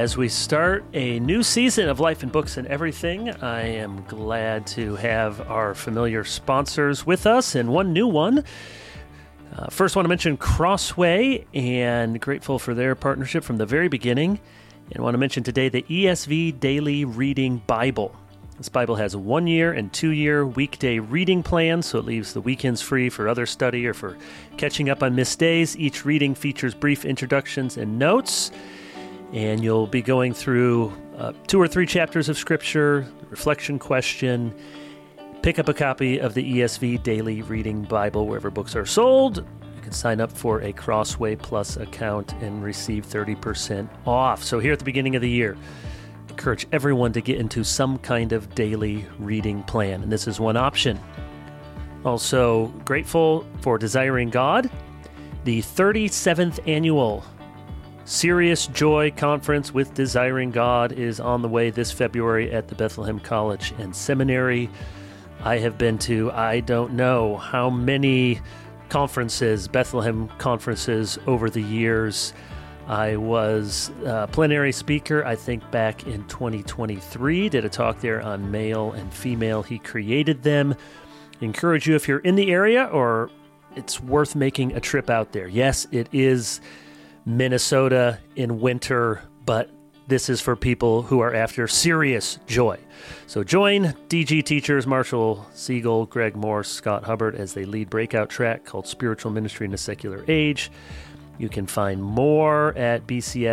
As we start a new season of Life in Books and Everything, I am glad to have our familiar sponsors with us and one new one. First, want to mention Crossway, and grateful for their partnership from the very beginning. And want to mention today the ESV Daily Reading Bible. This Bible has a 1-year and 2-year weekday reading plan, so it leaves the weekends free for other study or for catching up on missed days. Each reading features brief introductions and notes. And you'll be going through 2 or 3 chapters of Scripture, reflection question. Pick up a copy of the ESV Daily Reading Bible wherever books are sold. You can sign up for a Crossway Plus account and receive 30% off. So here at the beginning of the year, encourage everyone to get into some kind of daily reading plan, and this is one option. Also grateful for Desiring God, the 37th annual Serious Joy Conference with Desiring God is on the way this February at the Bethlehem College and Seminary. I have been to, I don't know how many conferences, Bethlehem conferences over the years. I was a plenary speaker, I think back in 2023, did a talk there on male and female. He created them. Encourage you if you're in the area or it's worth making a trip out there. Yes, it is Minnesota in winter, but this is for people who are after serious joy. So join DG teachers Marshall Siegel, Greg Morse, Scott Hubbard as they lead breakout track called Spiritual Ministry in a Secular Age. You can find more at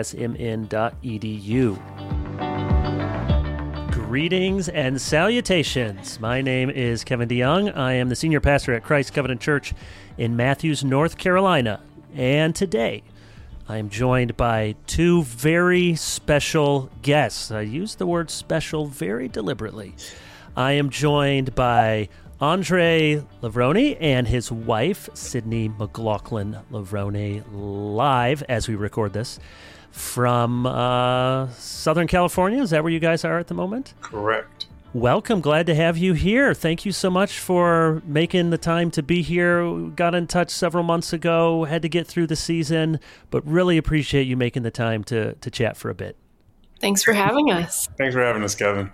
bcsmn.edu. Greetings and salutations. My name is Kevin DeYoung. I am the senior pastor at Christ Covenant Church in Matthews, North Carolina. And today, I am joined by 2 very special guests. I use the word special very deliberately. I am joined by Andre Lavroni and his wife, Sydney McLaughlin Lavroni, live as we record this from Southern California. Is that where you guys are at the moment? Correct. Welcome. Glad to have you here. Thank you so much for making the time to be here. We got in touch several months ago, had to get through the season, but really appreciate you making the time to chat for a bit. Thanks for having us. Thanks for having us, Kevin.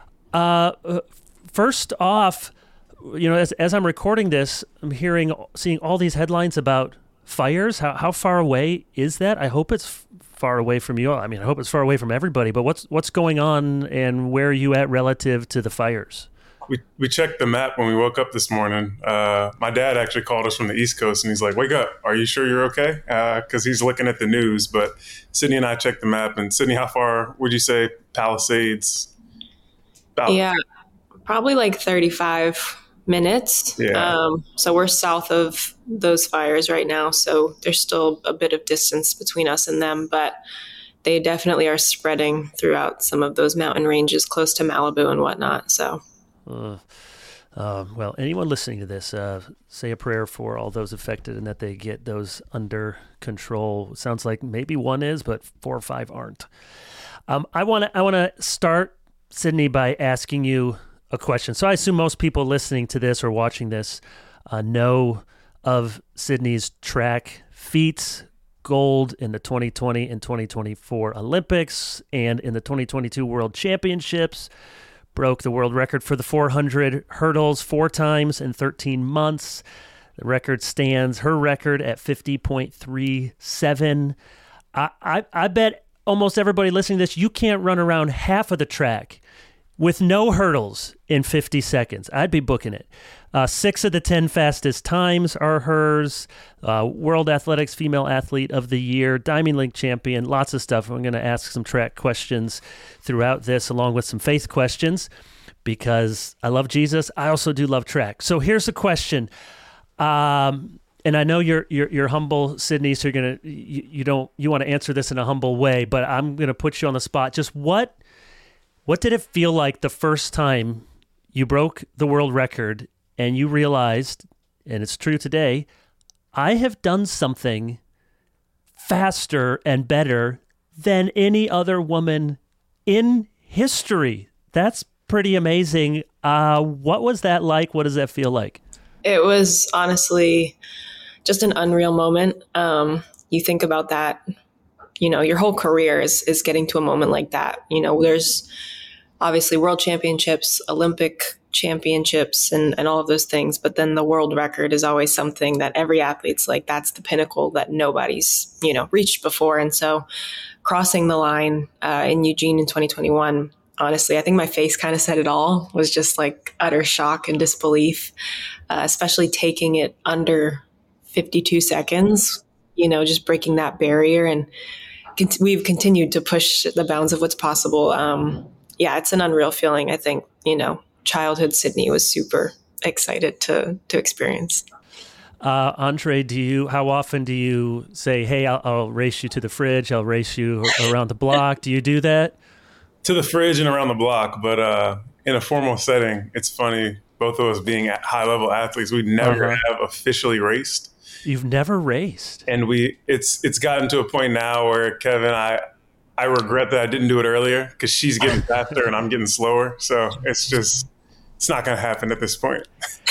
First off, as I'm recording this, I'm seeing all these headlines about fires. How far away is that? I hope it's far away from you all. I mean, I hope it's far away from everybody, but what's going on and where are you at relative to the fires? We checked the map when we woke up this morning. My dad actually called us from the East Coast and he's like, wake up, are you sure you're okay? Because he's looking at the news. But Sydney and I checked the map. And Sydney, how far would you say Palisades? Yeah, probably like 35 minutes. Yeah. So we're south of those fires right now. So there's still a bit of distance between us and them, but they definitely are spreading throughout some of those mountain ranges close to Malibu and whatnot. So, well, anyone listening to this, say a prayer for all those affected and that they get those under control. Sounds like maybe one is, but 4 or 5 aren't. I want to start, Sydney, by asking you a question. So I assume most people listening to this or watching this know of Sydney's track feats, gold in the 2020 and 2024 Olympics and in the 2022 World Championships, broke the world record for the 400 hurdles 4 times in 13 months. The record stands, her record, at 50.37. I bet almost everybody listening to this, you can't run around half of the track with no hurdles in 50 seconds. I'd be booking it. 6 of the 10 fastest times are hers. World Athletics Female Athlete of the Year, Diamond League champion, lots of stuff. I'm going to ask some track questions throughout this, along with some faith questions, because I love Jesus. I also do love track. So here's a question. And I know you're humble, Sydney, so you want to answer this in a humble way, but I'm going to put you on the spot. Just what did it feel like the first time you broke the world record and you realized, and it's true today, I have done something faster and better than any other woman in history? That's pretty amazing. What was that like? What does that feel like? It was honestly just an unreal moment. You think about that your whole career is getting to a moment like that. There's obviously world championships, Olympic championships, and all of those things. But then the world record is always something that every athlete's like, that's the pinnacle that nobody's, reached before. And so crossing the line in Eugene in 2021, honestly, I think my face kind of said it all, was just like utter shock and disbelief, especially taking it under 52 seconds, just breaking that barrier. And we've continued to push the bounds of what's possible. It's an unreal feeling. I think, childhood Sydney was super excited to experience. Andre, how often do you say, hey, I'll race you to the fridge, I'll race you around the block? Do you do that? To the fridge and around the block, but in a formal setting, it's funny, both of us being high-level athletes, we never have officially raced. You've never raced? And it's gotten to a point now where, Kevin, I regret that I didn't do it earlier, because she's getting faster and I'm getting slower. So it's not going to happen at this point.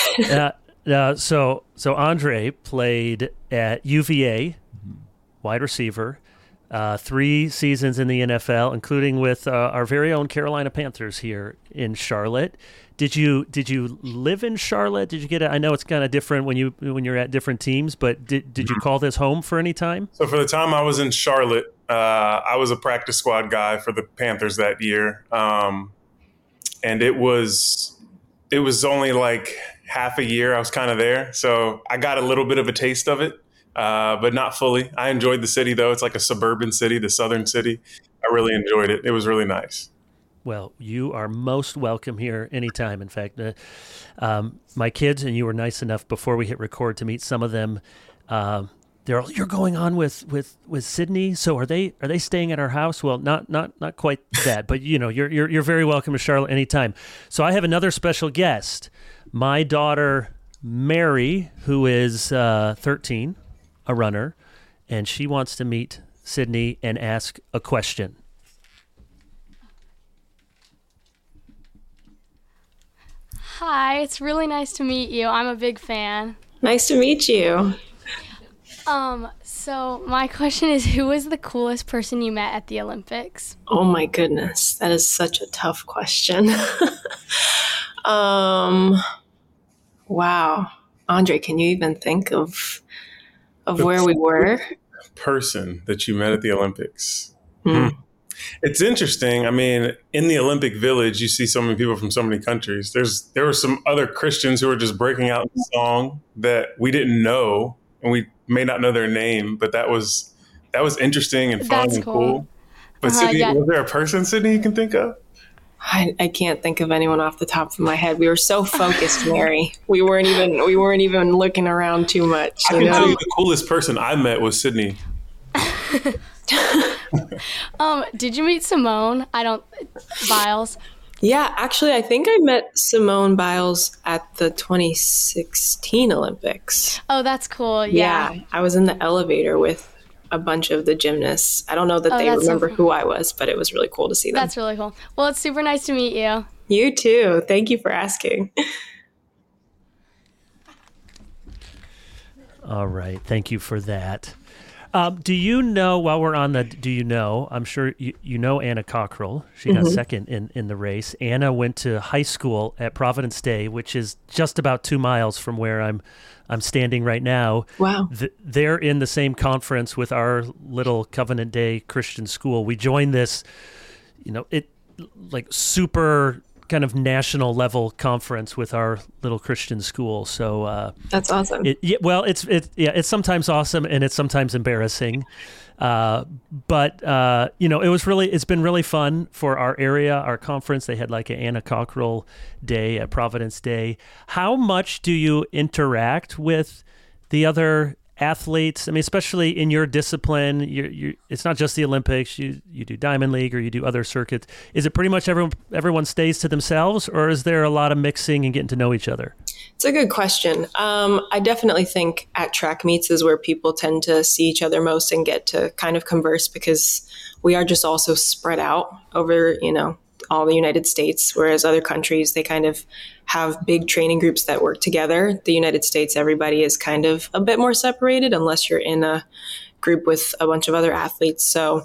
So Andre played at UVA, wide receiver, 3 seasons in the NFL, including with our very own Carolina Panthers here in Charlotte. Did you live in Charlotte? Did you get it? I know it's kind of different when you're at different teams, but did you call this home for any time? So for the time I was in Charlotte, I was a practice squad guy for the Panthers that year, and it was only like half a year I was kind of there, so I got a little bit of a taste of it, but not fully. I enjoyed the city, though. It's like a suburban city, the southern city. I really enjoyed it. It was really nice. Well, you are most welcome here anytime. In fact, my kids and you were nice enough before we hit record to meet some of them. You're going on with Sydney, so are they staying at our house? Well, not quite that, but you're very welcome to Charlotte anytime. So I have another special guest, my daughter Mary, who is 13, a runner, and she wants to meet Sydney and ask a question. Hi, it's really nice to meet you. I'm a big fan. Nice to meet you. So my question is, who was the coolest person you met at the Olympics? Oh my goodness, that is such a tough question. Wow. Andre, can you even think of where we were? Person that you met at the Olympics. It's interesting. I mean, in the Olympic Village, you see so many people from so many countries. There were some other Christians who were just breaking out in song that we didn't know, and we may not know their name, but that was interesting and fun. That's and cool. But Sydney, was there a person, Sydney, you can think of? I can't think of anyone off the top of my head. We were so focused, Mary. We weren't even looking around too much. I can tell you the coolest person I met was Sydney. Did you meet Simone Biles? Yeah, actually, I think I met Simone Biles at the 2016 Olympics. Oh, that's cool. Yeah. I was in the elevator with a bunch of the gymnasts. I don't know that they remember who I was, but it was really cool to see them. That's really cool. Well, it's super nice to meet you. You too. Thank you for asking. All right. Thank you for that. Do you know, while we're on I'm sure you know Anna Cockrell. She got second in the race. Anna went to high school at Providence Day, which is just about 2 miles from where I'm standing right now. Wow. They're in the same conference with our little Covenant Day Christian school. We joined this, super kind of national level conference with our little Christian school. So that's awesome. It's sometimes awesome and it's sometimes embarrassing. But it's been really fun for our area, our conference. They had like an Anna Cockrell Day, a Providence Day. How much do you interact with the other athletes? I mean, especially in your discipline, it's not just the Olympics. You do Diamond League or you do other circuits. Is it pretty much everyone stays to themselves, or is there a lot of mixing and getting to know each other? It's a good question. I definitely think at track meets is where people tend to see each other most and get to kind of converse, because we are just also spread out over, all the United States, whereas other countries, they kind of have big training groups that work together. The United States, everybody is kind of a bit more separated unless you're in a group with a bunch of other athletes. So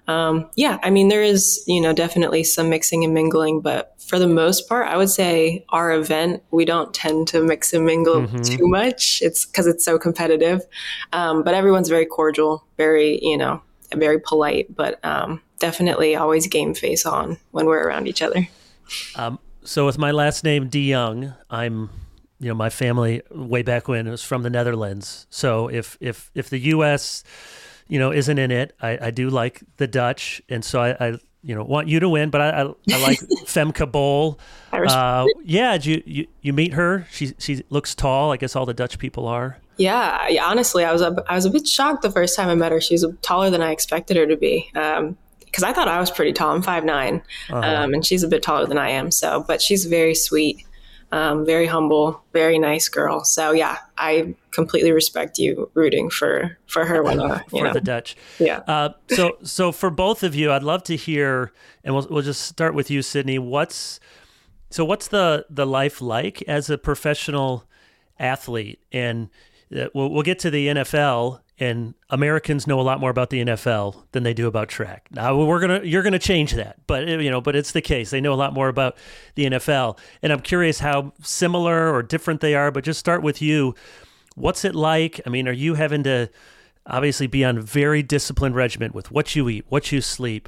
I mean, there is, definitely some mixing and mingling, but for the most part, I would say our event, we don't tend to mix and mingle too much. It's because it's so competitive. But everyone's very cordial, very, very polite, but definitely always game face on when we're around each other. So with my last name, DeYoung, I'm, my family way back when it was from the Netherlands. So if the U.S., isn't in it, I do like the Dutch, and so I want you to win, but I like Femke Bol. Did you meet her? She looks tall. I guess all the Dutch people are. Yeah, honestly, I was a bit shocked the first time I met her. She's taller than I expected her to be. Because I thought I was pretty tall. I'm 5'9", and she's a bit taller than I am. So, but she's very sweet, very humble, very nice girl. So yeah, I completely respect you rooting for her when for the Dutch. Yeah. So for both of you, I'd love to hear, and we'll just start with you, Sydney. What's the life like as a professional athlete? And we'll get to the NFL. And Americans know a lot more about the NFL than they do about track. Now you're gonna change that, but it's the case. They know a lot more about the NFL, and I'm curious how similar or different they are. But just start with you. What's it like? I mean, are you having to obviously be on a very disciplined regimen with what you eat, what you sleep,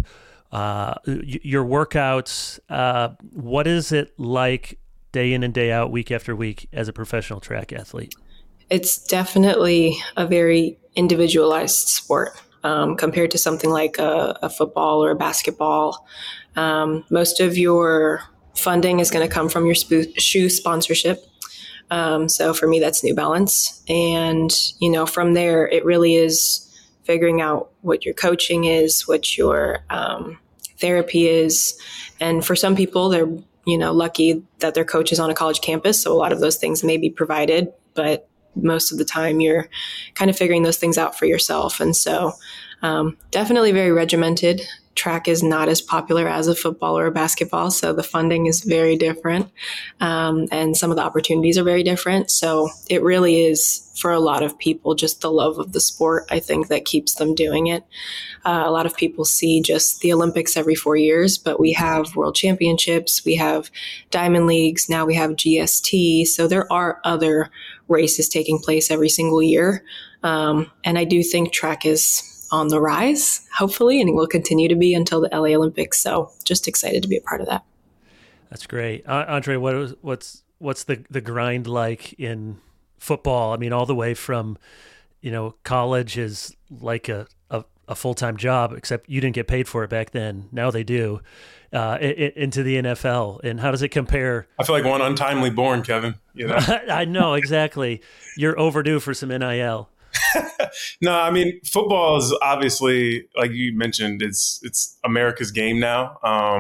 your workouts? What is it like day in and day out, week after week, as a professional track athlete? It's definitely a very individualized sport compared to something like a football or a basketball. Most of your funding is going to come from your shoe sponsorship. So for me, that's New Balance. And, from there, it really is figuring out what your coaching is, what your therapy is. And for some people, they're, lucky that their coach is on a college campus. So a lot of those things may be provided, but most of the time you're kind of figuring those things out for yourself. And so definitely very regimented. Track is not as popular as a football or a basketball, so the funding is very different, and some of the opportunities are very different. So it really is, for a lot of people, just the love of the sport, I think, that keeps them doing it. A lot of people see just the Olympics every 4 years, but we have World Championships, we have Diamond Leagues, now we have GST. So there are other races taking place every single year. And I do think track is on the rise, hopefully, and it will continue to be until the LA Olympics. So just excited to be a part of that. That's great. Andre, what's the grind like in football? I mean, all the way from, college is like a full-time job, except you didn't get paid for it back then. Now they do, into the NFL. And how does it compare? I feel like one untimely born, Kevin. I know, exactly. You're overdue for some NIL. No, I mean, football is obviously, like you mentioned, it's America's game now.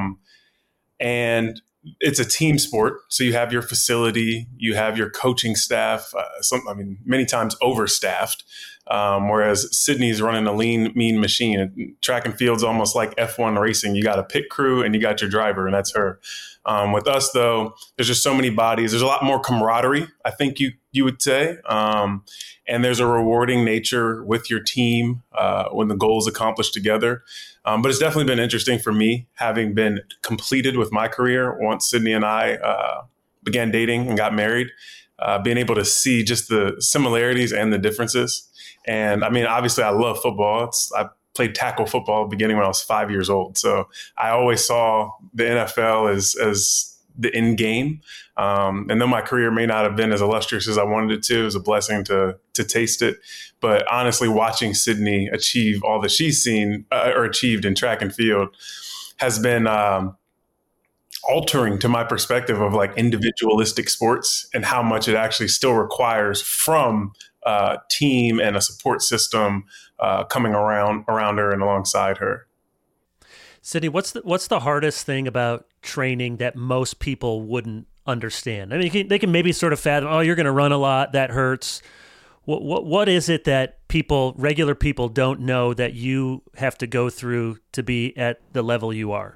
And it's a team sport. So you have your facility, you have your coaching staff, many times overstaffed. Whereas Sydney's running a lean, mean machine. Track and field's almost like F1 racing. You got a pit crew and you got your driver, and that's her. With us, though, there's just so many bodies. There's a lot more camaraderie, I think you would say. And there's a rewarding nature with your team when the goal is accomplished together. But it's definitely been interesting for me, having been completed with my career once Sydney and I began dating and got married, being able to see just the similarities and the differences. And I mean, obviously, I love football. I played tackle football beginning when I was 5 years old. So I always saw the NFL as the end game. And though my career may not have been as illustrious as I wanted it to, it was a blessing to taste it. But honestly, watching Sydney achieve all that she's seen or achieved in track and field has been altering to my perspective of like individualistic sports and how much it actually still requires from a team and a support system coming around her and alongside her. Sydney, what's the hardest thing about training that most people wouldn't understand? I mean, they can maybe sort of fathom, oh, you're going to run a lot, that hurts. What is it that regular people don't know that you have to go through to be at the level you are?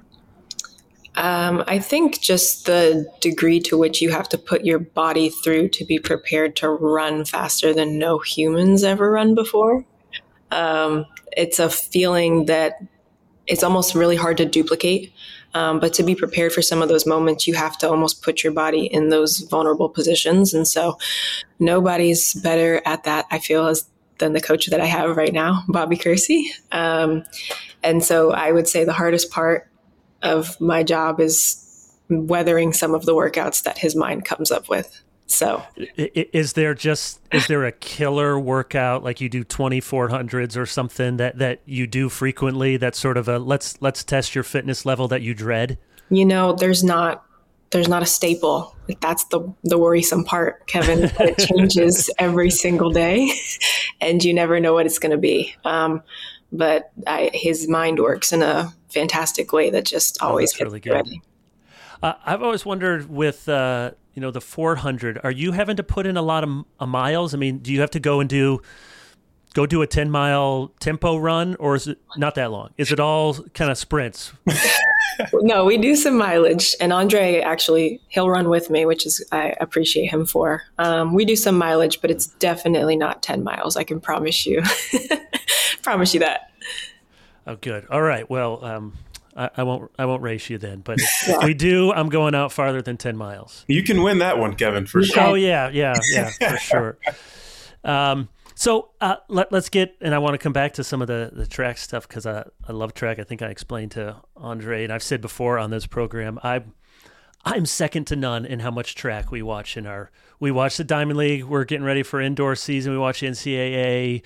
I think just the degree to which you have to put your body through to be prepared to run faster than no humans ever run before. It's a feeling that it's almost really hard to duplicate. But to be prepared for some of those moments, you have to almost put your body in those vulnerable positions. And so nobody's better at that, I feel, than the coach that I have right now, Bobby Kersey. And so I would say the hardest part of my job is weathering some of the workouts that his mind comes up with. So is there a killer workout, like you do 2400s or something that you do frequently, that's sort of a let's test your fitness level that you dread? There's not a staple. That's the worrisome part, Kevin. It changes every single day and you never know what it's going to be. But his mind works in a fantastic way that just always gets really good. Ready. I've always wondered with the 400, are you having to put in a lot of miles? I mean, do you have to go do a 10-mile tempo run, or is it not that long? Is it all kind of sprints? No, we do some mileage, and Andre he'll run with me, which is I appreciate him for. We do some mileage, but it's definitely not 10 miles. I can promise you, promise you that. Oh, good. All right. Well, I won't race you then, but if we do, I'm going out farther than 10 miles. You can win that one, Kevin, for sure. Oh yeah, for sure. So let's get, and I want to come back to some of the track stuff because I love track. I think I explained to Andre, and I've said before on this program, I'm second to none in how much track we watch we watch the Diamond League. We're getting ready for indoor season. We watch NCAA.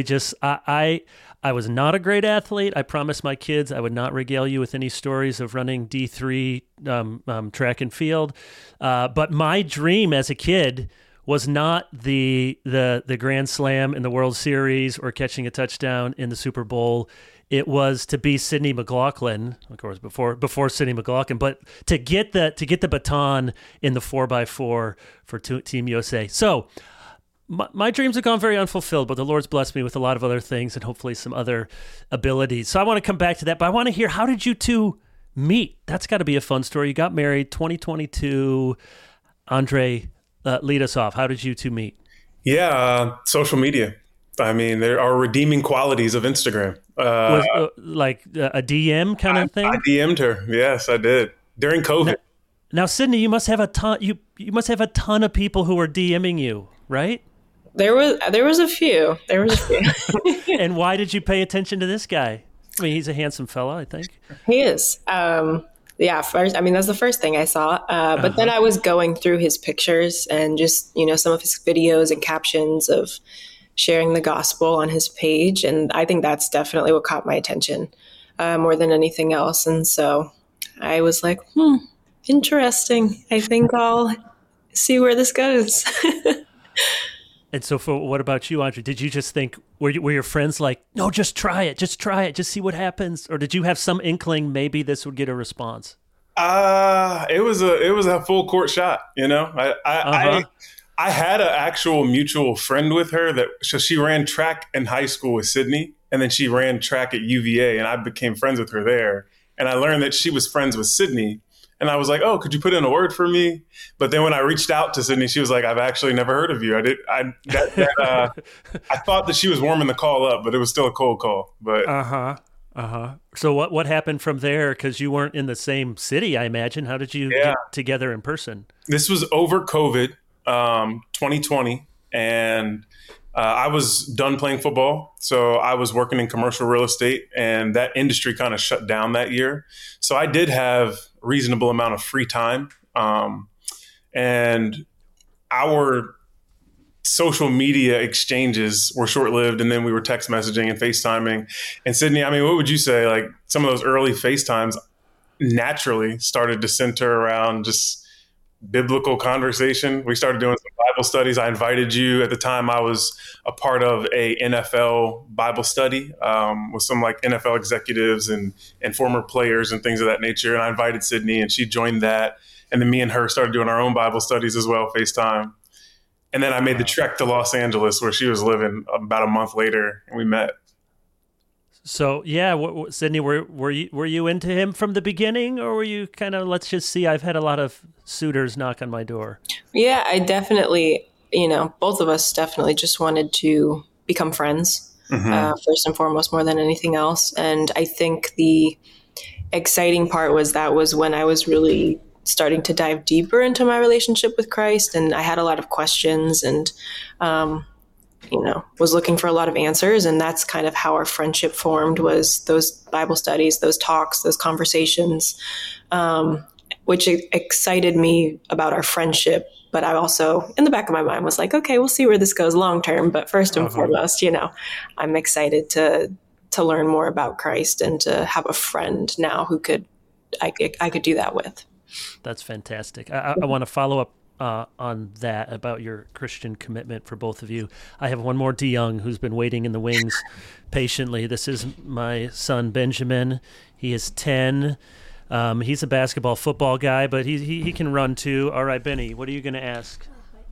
I was not a great athlete. I promised my kids I would not regale you with any stories of running D3 track and field. But my dream as a kid was not the Grand Slam in the World Series or catching a touchdown in the Super Bowl. It was to be Sidney McLaughlin, of course, before Sidney McLaughlin, but to get the baton in the 4x4 for Team USA. So my dreams have gone very unfulfilled, but the Lord's blessed me with a lot of other things and hopefully some other abilities. So I want to come back to that, but I want to hear, how did you two meet? That's got to be a fun story. You got married 2022. Andre, lead us off. How did you two meet? Yeah, social media. I mean, there are redeeming qualities of Instagram. Like a DM kind of thing? I DM'd her. Yes, I did. During COVID. Now, Sydney, you must have a ton. You must have a ton of people who are DMing you, right? There was a few. And why did you pay attention to this guy? I mean, he's a handsome fella, I think. He is. First, I mean, that's the first thing I saw. But then I was going through his pictures and just, some of his videos and captions of sharing the gospel on his page. And I think that's definitely what caught my attention more than anything else. And so I was like, interesting. I think I'll see where this goes. And so what about you, Andre? Did you just think, were your friends like, no, just try it, just see what happens? Or did you have some inkling maybe this would get a response? It was a full court shot, I had an actual mutual friend with her so she ran track in high school with Sydney, and then she ran track at UVA, and I became friends with her there. And I learned that she was friends with Sydney. And I was like, oh, could you put in a word for me? But then when I reached out to Sydney, she was like, I've actually never heard of you. I thought that she was warming the call up, but it was still a cold call. But So what happened from there? Because you weren't in the same city, I imagine. How did you get together in person? This was over COVID, 2020. And I was done playing football. So I was working in commercial real estate, and that industry kind of shut down that year. So I did have reasonable amount of free time. And our social media exchanges were short-lived, and then we were text messaging and FaceTiming. And Sydney, I mean, what would you say? Like, some of those early FaceTimes naturally started to center around just biblical conversation. We started doing some Bible studies. I invited you. At the time, I was a part of a NFL Bible study with some like NFL executives and former players and things of that nature. And I invited Sydney, and she joined that. And then me and her started doing our own Bible studies as well, FaceTime. And then I made the trek to Los Angeles, where she was living, about a month later, and we met. So yeah, Sydney, were you into him from the beginning, or were you kind of, let's just see? I've had a lot of suitors knock on my door. Yeah, I definitely, both of us definitely just wanted to become friends. first and foremost, more than anything else. And I think the exciting part was when I was really starting to dive deeper into my relationship with Christ, and I had a lot of questions and was looking for a lot of answers. And that's kind of how our friendship formed, was those Bible studies, those talks, those conversations, which excited me about our friendship. But I also, in the back of my mind, was like, okay, we'll see where this goes long term. But first and foremost, I'm excited to learn more about Christ and to have a friend now who I could do that with. That's fantastic. I want to follow up on that about your Christian commitment for both of you. I have one more DeYoung who's been waiting in the wings patiently. This is my son, Benjamin. He is 10. He's a basketball football guy, but he can run too. All right, Benny, what are you going to ask?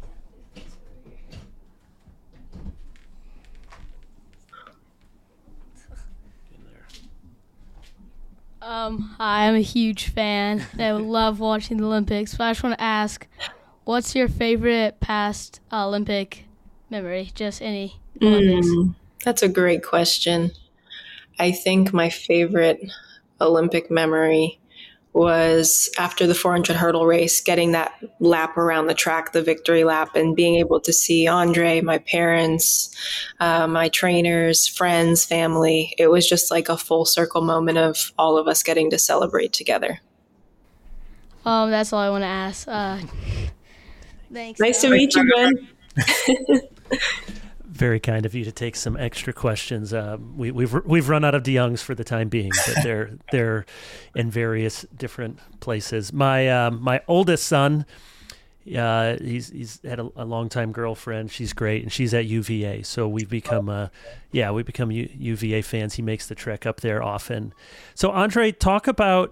Hi, I'm a huge fan. I love watching the Olympics, but I just want to ask, what's your favorite past Olympic memory? Just any Olympics. That's a great question. I think my favorite Olympic memory was after the 400 hurdle race, getting that lap around the track, the victory lap, and being able to see Andre, my parents, my trainers, friends, family. It was just like a full circle moment of all of us getting to celebrate together. That's all I want to ask. Thanks. Nice to meet you, Ben. Very kind of you to take some extra questions. We've run out of DeYoungs for the time being, but they're in various different places. My oldest son, he's had a longtime girlfriend. She's great, and she's at UVA. So we've become UVA fans. He makes the trek up there often. So Andre, talk about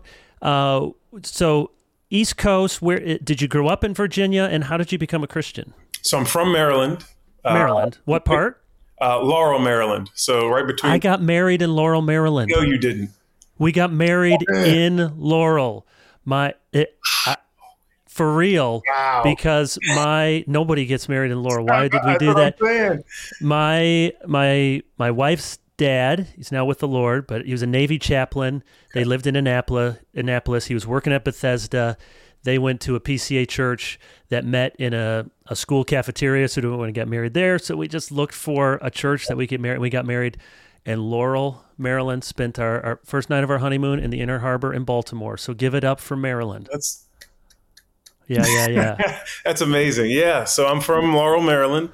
East Coast. Where did you grow up in Virginia, and how did you become a Christian? So I'm from Maryland. Maryland. What part? Laurel, Maryland. So right between. I got married in Laurel, Maryland. No, you didn't. We got married in Laurel. For real. Wow. Because nobody gets married in Laurel. Why did we do that? My wife's dad, he's now with the Lord, but he was a Navy chaplain. They lived in Annapolis. He was working at Bethesda. They went to a PCA church that met in a school cafeteria, so we didn't want to get married there. So we just looked for a church that we could marry. We got married in Laurel, Maryland, spent our first night of our honeymoon in the Inner Harbor in Baltimore. So give it up for Maryland. Yeah. That's amazing. Yeah, so I'm from Laurel, Maryland.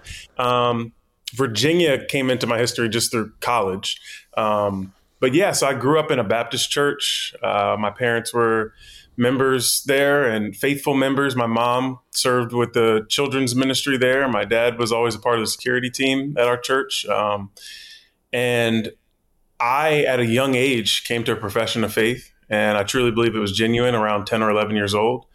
Virginia came into my history just through college. But yeah, so I grew up in a Baptist church. My parents were members there and faithful members. My mom served with the children's ministry there. My dad was always a part of the security team at our church. And I, at a young age, came to a profession of faith, and I truly believe it was genuine around 10 or 11 years old.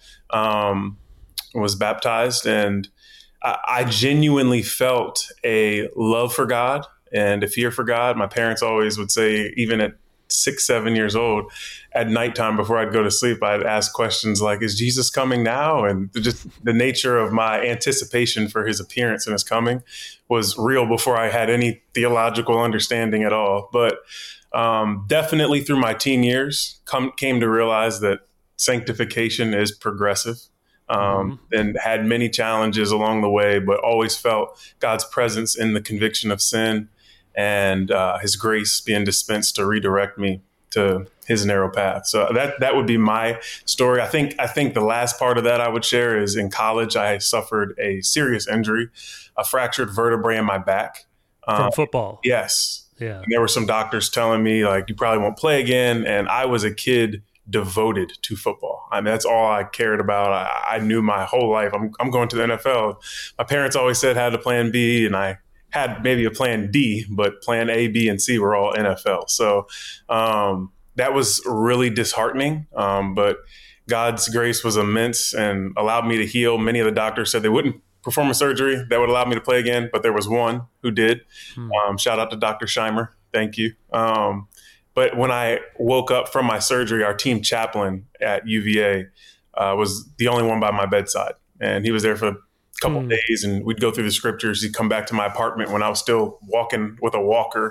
Was baptized, and I genuinely felt a love for God and a fear for God. My parents always would say, even at 6, 7 years old, at nighttime before I'd go to sleep, I'd ask questions like, is Jesus coming now? And just the nature of my anticipation for his appearance and his coming was real before I had any theological understanding at all. But definitely through my teen years, came to realize that sanctification is progressive. And had many challenges along the way, but always felt God's presence in the conviction of sin and his grace being dispensed to redirect me to his narrow path. So that would be my story. I think the last part of that I would share is in college, I suffered a serious injury, a fractured vertebrae in my back. From football? Yes. Yeah. And there were some doctors telling me, like, you probably won't play again. And I was a kid devoted to football. I mean, that's all I cared about. I knew my whole life, I'm going to the NFL. My parents always said I had a plan B, and I had maybe a plan D, but plan A, B, and C were all NFL. So that was really disheartening. But God's grace was immense and allowed me to heal. Many of the doctors said they wouldn't perform a surgery that would allow me to play again, but there was one who did. Shout out to Dr. Scheimer. Thank you. But when I woke up from my surgery, our team chaplain at UVA was the only one by my bedside. And he was there for couple days, and we'd go through the scriptures. He'd come back to my apartment when I was still walking with a walker.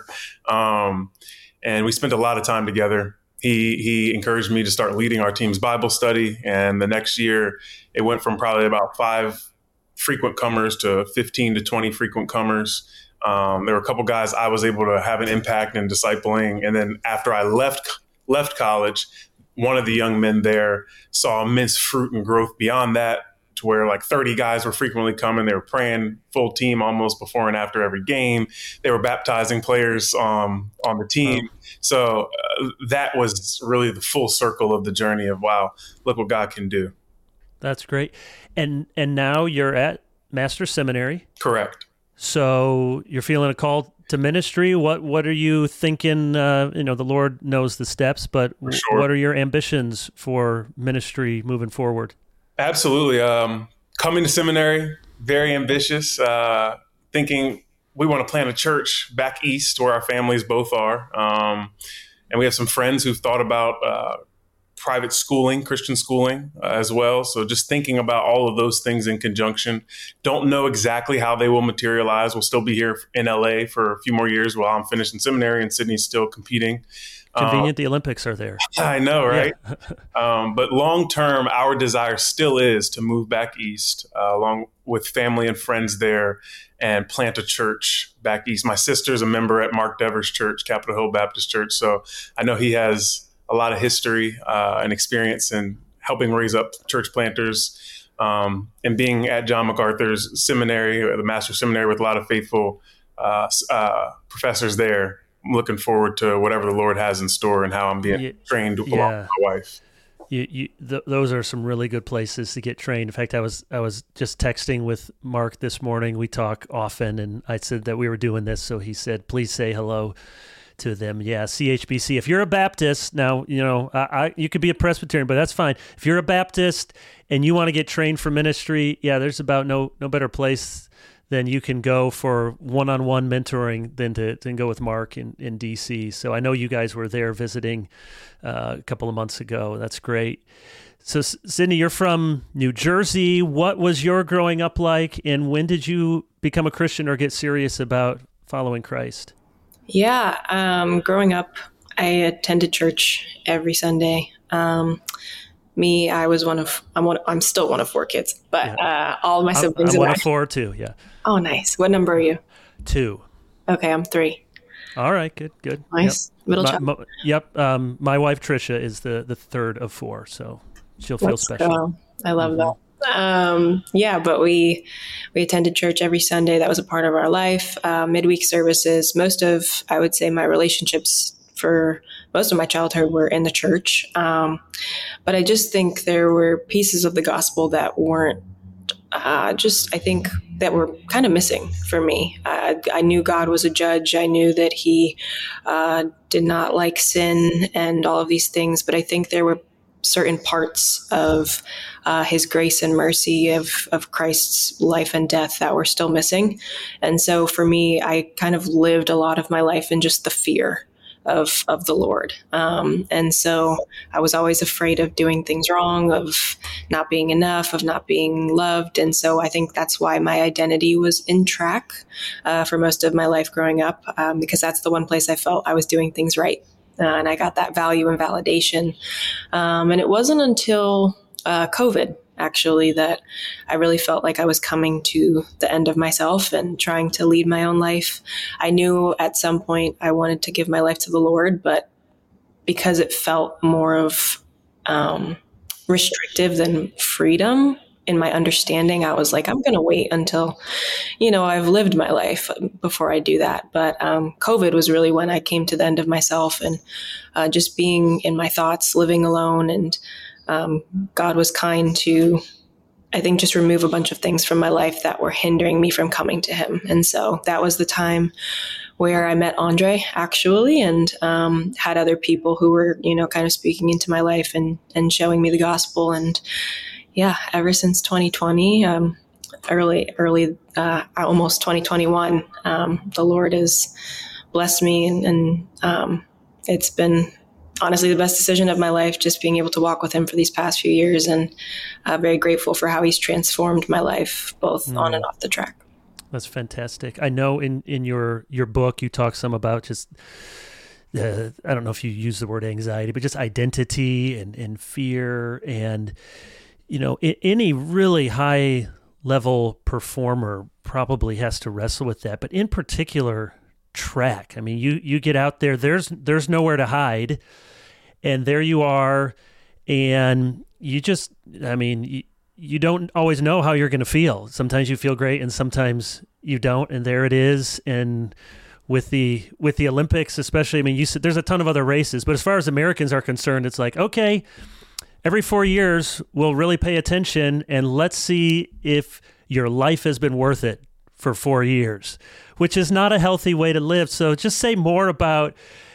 And we spent a lot of time together. He encouraged me to start leading our team's Bible study. And the next year, it went from probably about 5 frequent comers to 15 to 20 frequent comers. There were a couple guys I was able to have an impact in discipling. And then after I left college, one of the young men there saw immense fruit and growth beyond that, to where like 30 guys were frequently coming. They were praying full team almost before and after every game. They were baptizing players on the team. So that was really the full circle of the journey of, wow, look what God can do. That's great. And now you're at Master's Seminary. Correct. So you're feeling a call to ministry. What are you thinking? The Lord knows the steps, but sure. What are your ambitions for ministry moving forward? Absolutely. Coming to seminary, very ambitious, thinking we want to plant a church back east where our families both are. And we have some friends who've thought about private schooling, Christian schooling as well. So just thinking about all of those things in conjunction. Don't know exactly how they will materialize. We'll still be here in LA for a few more years while I'm finishing seminary and Sydney's still competing. Convenient, the Olympics are there. I know, right? Yeah. But long term, our desire still is to move back east, along with family and friends there, and plant a church back east. My sister's a member at Mark Dever's church, Capitol Hill Baptist Church. So I know he has a lot of history and experience in helping raise up church planters, and being at John MacArthur's seminary, the Master's Seminary, with a lot of faithful professors there. I'm looking forward to whatever the Lord has in store and how I'm being trained along with my wife. Those are some really good places to get trained. In fact, I was just texting with Mark this morning. We talk often, and I said that we were doing this, so he said, please say hello to them. Yeah, CHBC. If you're a Baptist, now, you could be a Presbyterian, but that's fine. If you're a Baptist and you want to get trained for ministry, there's about no better place then you can go for one-on-one mentoring than to go with Mark in DC. So I know you guys were there visiting a couple of months ago. That's great. So Sydney, you're from New Jersey. What was your growing up like, and when did you become a Christian or get serious about following Christ? Yeah, growing up, I attended church every Sunday. I'm still one of 4 kids, but all of my siblings. I'm one of 4 too. Yeah. Oh, nice. What number are you? 2. Okay, I'm 3. All right, good. Nice. Yep. Middle child. Yep. My wife Tricia is the 3rd of 4, so she'll feel special. I love that. But we attended church every Sunday. That was a part of our life. Midweek services. Most of, I would say, my relationships for most of my childhood were in the church. But I just think there were pieces of the gospel that weren't I think that were kind of missing for me. I knew God was a judge. I knew that he did not like sin and all of these things. But I think there were certain parts of his grace and mercy of Christ's life and death that were still missing. And so for me, I kind of lived a lot of my life in just the fear of the Lord. And so I was always afraid of doing things wrong, of not being enough, of not being loved. And so I think that's why my identity was in track for most of my life growing up, because that's the one place I felt I was doing things right. And I got that value and validation. And it wasn't until COVID, actually, that I really felt like I was coming to the end of myself and trying to lead my own life. I knew at some point I wanted to give my life to the Lord, but because it felt more of restrictive than freedom in my understanding, I was like, I'm going to wait until, I've lived my life before I do that. But COVID was really when I came to the end of myself and just being in my thoughts, living alone. And God was kind to, I think, just remove a bunch of things from my life that were hindering me from coming to him. And so that was the time where I met Andre, actually, and had other people who were, kind of speaking into my life and showing me the gospel. And ever since 2020, early, almost 2021, the Lord has blessed me, and it's been honestly the best decision of my life, just being able to walk with him for these past few years, and very grateful for how he's transformed my life, both on and off the track. That's fantastic. I know in your book, you talk some about just, I don't know if you use the word anxiety, but just identity and fear. And, any really high level performer probably has to wrestle with that. But in particular, track. I mean, you get out there, there's nowhere to hide. And there you are. And you just, you don't always know how you're going to feel. Sometimes you feel great and sometimes you don't. And there it is. And with the Olympics, especially, you said there's a ton of other races, but as far as Americans are concerned, it's like, okay, every 4 years we'll really pay attention and let's see if your life has been worth it for 4 years, which is not a healthy way to live. So just say more about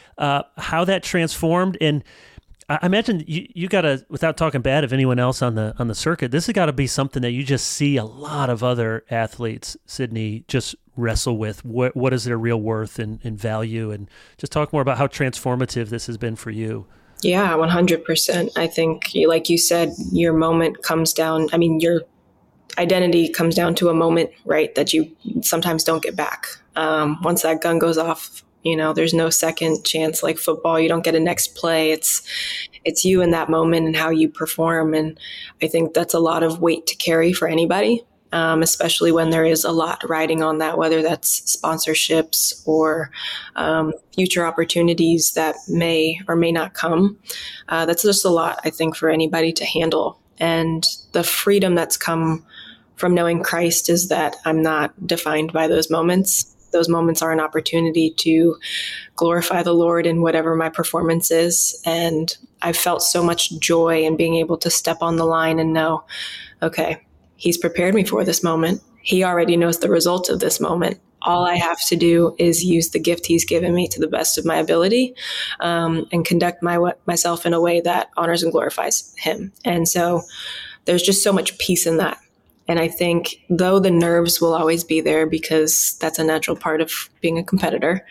how that transformed. And I imagine you got to, without talking bad of anyone else on the circuit, this has got to be something that you just see a lot of other athletes, Sydney, just wrestle with. What is their real worth and value? And just talk more about how transformative this has been for you. Yeah, 100%. I think, like you said, your moment comes down. Your identity comes down to a moment, right, that you sometimes don't get back. Once that gun goes off, there's no second chance. Like football, you don't get a next play. It's you in that moment and how you perform. And I think that's a lot of weight to carry for anybody, especially when there is a lot riding on that, whether that's sponsorships or future opportunities that may or may not come. That's just a lot, I think, for anybody to handle. And the freedom that's come from knowing Christ is that I'm not defined by those moments. Those moments are an opportunity to glorify the Lord in whatever my performance is. And I've felt so much joy in being able to step on the line and know, okay, He's prepared me for this moment. He already knows the result of this moment. All I have to do is use the gift He's given me to the best of my ability, and conduct myself in a way that honors and glorifies Him. And so there's just so much peace in that. And I think though the nerves will always be there because that's a natural part of being a competitor,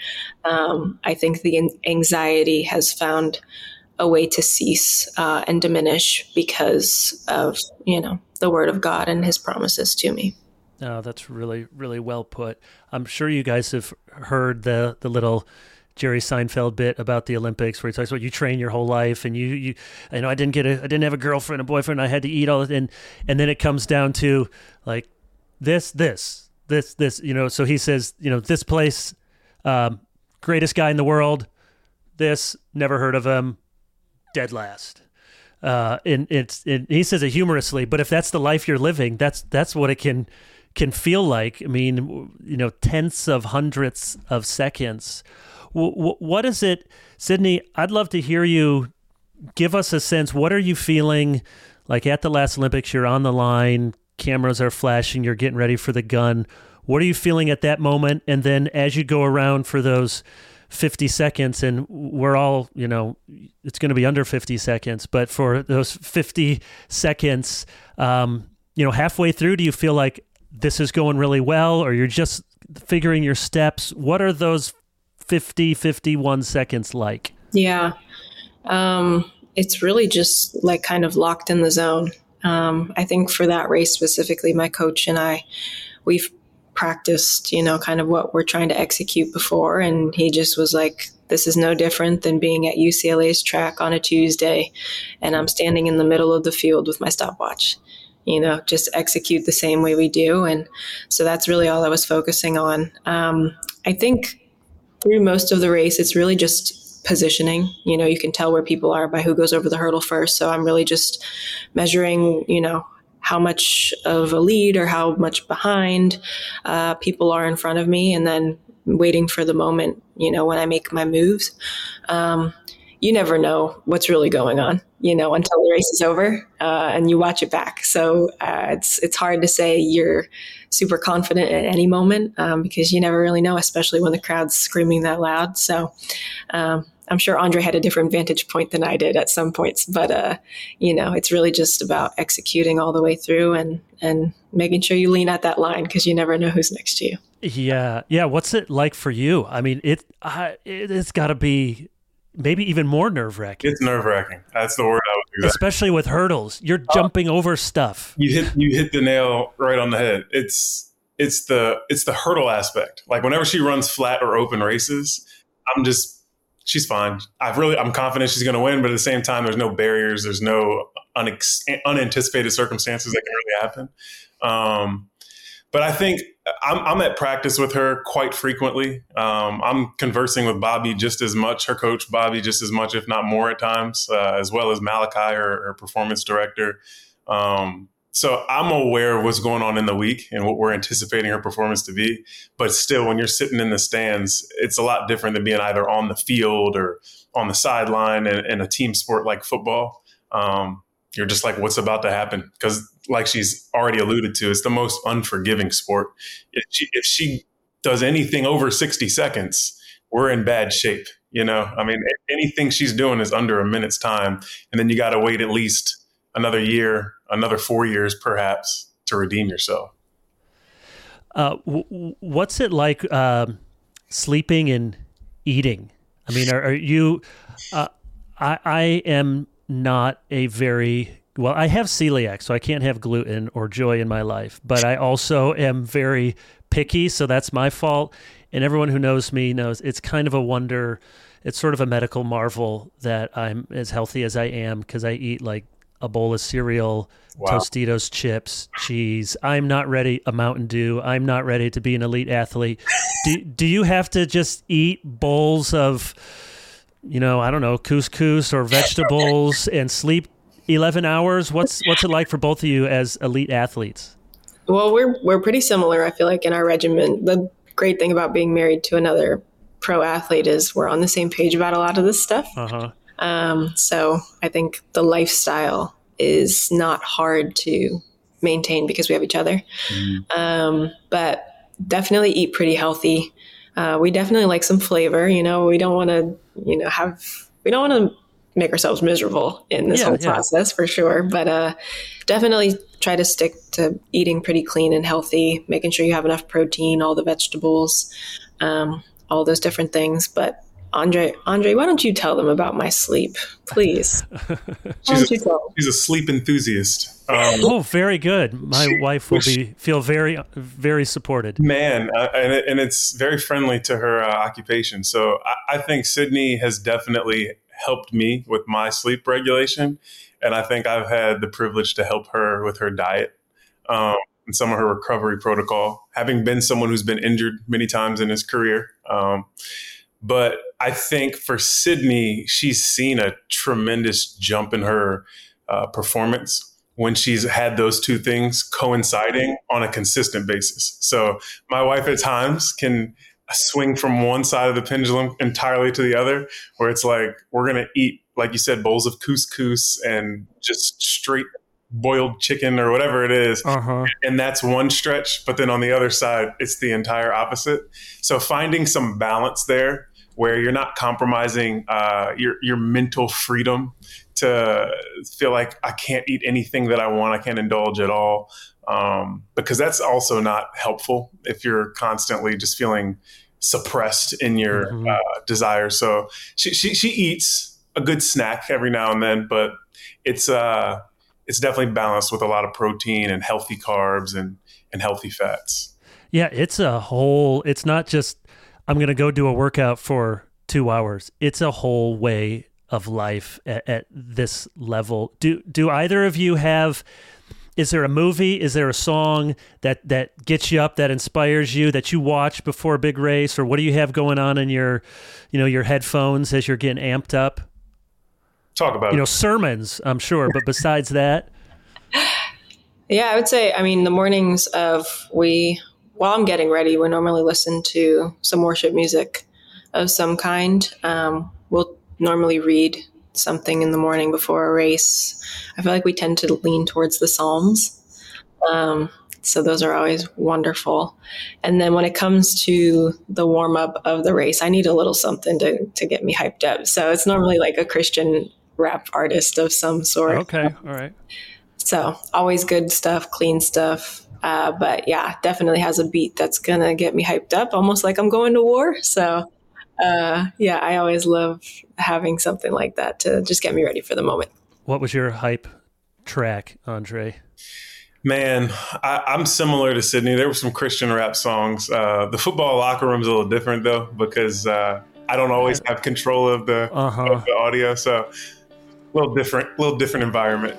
I think the anxiety has found a way to cease and diminish because of, the word of God and His promises to me. Oh, that's really, really well put. I'm sure you guys have heard the little Jerry Seinfeld bit about the Olympics where he talks about you train your whole life and you I didn't have a girlfriend, a boyfriend, I had to eat all and then it comes down to like this, so he says, this place, greatest guy in the world, this, never heard of him, dead last. And he says it humorously, but if that's the life you're living, that's what it can feel like. Tenths of hundredths of seconds. What is it, Sydney? I'd love to hear you give us a sense. What are you feeling like at the last Olympics? You're on the line, cameras are flashing, you're getting ready for the gun. What are you feeling at that moment? And then as you go around for those 50 seconds, and we're all, it's going to be under 50 seconds, but for those 50 seconds, halfway through, do you feel like this is going really well, or you're just figuring your steps? What are those 51 seconds like? Yeah. It's really just like kind of locked in the zone. I think for that race specifically, my coach and we've practiced, kind of what we're trying to execute before. And he just was like, this is no different than being at UCLA's track on a Tuesday. And I'm standing in the middle of the field with my stopwatch, just execute the same way we do. And so that's really all I was focusing on. I think through most of the race, it's really just positioning. You can tell where people are by who goes over the hurdle first. So I'm really just measuring, how much of a lead or how much behind people are in front of me, and then waiting for the moment, when I make my moves. You never know what's really going on, until the race is over and you watch it back. So it's hard to say you're super confident at any moment because you never really know, especially when the crowd's screaming that loud. So I'm sure Andre had a different vantage point than I did at some points, but it's really just about executing all the way through and making sure you lean at that line because you never know who's next to you. Yeah. What's it like for you? It's got to be maybe even more nerve-wracking. It's nerve-wracking. That's the word I would use. Especially with hurdles. You're jumping over stuff. You hit the nail right on the head. It's the hurdle aspect. Like whenever she runs flat or open races, she's fine. I'm confident she's going to win, but at the same time, there's no barriers. There's no unanticipated circumstances that can really happen. But I think I'm at practice with her quite frequently. I'm conversing with Bobby just as much, her coach Bobby just as much, if not more at times, as well as Malachi, her performance director. So I'm aware of what's going on in the week and what we're anticipating her performance to be. But still, when you're sitting in the stands, it's a lot different than being either on the field or on the sideline in a team sport like football. You're just like, what's about to happen? Because like she's already alluded to, it's the most unforgiving sport. If she does anything over 60 seconds, we're in bad shape. I mean, anything she's doing is under a minute's time. And then you got to wait at least another year, another 4 years, perhaps, to redeem yourself. What's it like sleeping and eating? I mean, are you? I am not a very well. I have celiac, so I can't have gluten or joy in my life. But I also am very picky, so that's my fault. And everyone who knows me knows it's kind of a wonder. It's sort of a medical marvel that I'm as healthy as I am because I eat like a bowl of cereal, wow, Tostitos, chips, cheese. I'm not ready, a Mountain Dew. I'm not ready to be an elite athlete. Do you have to just eat bowls of, I don't know, couscous or vegetables and sleep 11 hours? What's it like for both of you as elite athletes? Well, we're pretty similar, I feel like, in our regimen. The great thing about being married to another pro athlete is we're on the same page about a lot of this stuff. Uh-huh. So I think the lifestyle is not hard to maintain because we have each other. But definitely eat pretty healthy. We definitely like some flavor, we don't want to, we don't want to make ourselves miserable in this whole process for sure. But, definitely try to stick to eating pretty clean and healthy, making sure you have enough protein, all the vegetables, all those different things. But Andre, why don't you tell them about my sleep, please? She's a sleep enthusiast. Very good. My wife will feel very, very supported. Man, and it's very friendly to her occupation. So I think Sydney has definitely helped me with my sleep regulation, and I think I've had the privilege to help her with her diet and some of her recovery protocol, having been someone who's been injured many times in his career. But I think for Sydney, she's seen a tremendous jump in her performance when she's had those two things coinciding on a consistent basis. So my wife at times can swing from one side of the pendulum entirely to the other, where it's like, we're going to eat, like you said, bowls of couscous and just straight boiled chicken or whatever it is. Uh-huh. And that's one stretch. But then on the other side, it's the entire opposite. So finding some balance there where you're not compromising your mental freedom to feel like I can't eat anything that I want, I can't indulge at all, because that's also not helpful if you're constantly just feeling suppressed in your desires. So she eats a good snack every now and then, but it's definitely balanced with a lot of protein and healthy carbs and healthy fats. Yeah, it's not just I'm going to go do a workout for 2 hours. It's a whole way of life at this level. Do either of you have, is there a movie, is there a song that gets you up, that inspires you, that you watch before a big race, or what do you have going on in your headphones as you're getting amped up? Talk about it. Sermons, I'm sure, but besides that? Yeah, I would say, the mornings while I'm getting ready, we normally listen to some worship music of some kind. We'll normally read something in the morning before a race. I feel like we tend to lean towards the Psalms. So those are always wonderful. And then when it comes to the warm up of the race, I need a little something to get me hyped up. So it's normally like a Christian rap artist of some sort. Okay. All right. So always good stuff, clean stuff. But yeah, definitely has a beat that's going to get me hyped up, almost like I'm going to war. So Yeah, I always love having something like that to just get me ready for the moment. What was your hype track, Andre? Man, I'm similar to Sydney. There were some Christian rap songs. The football locker room's a little different though, because I don't always have control of the audio, so a little different environment.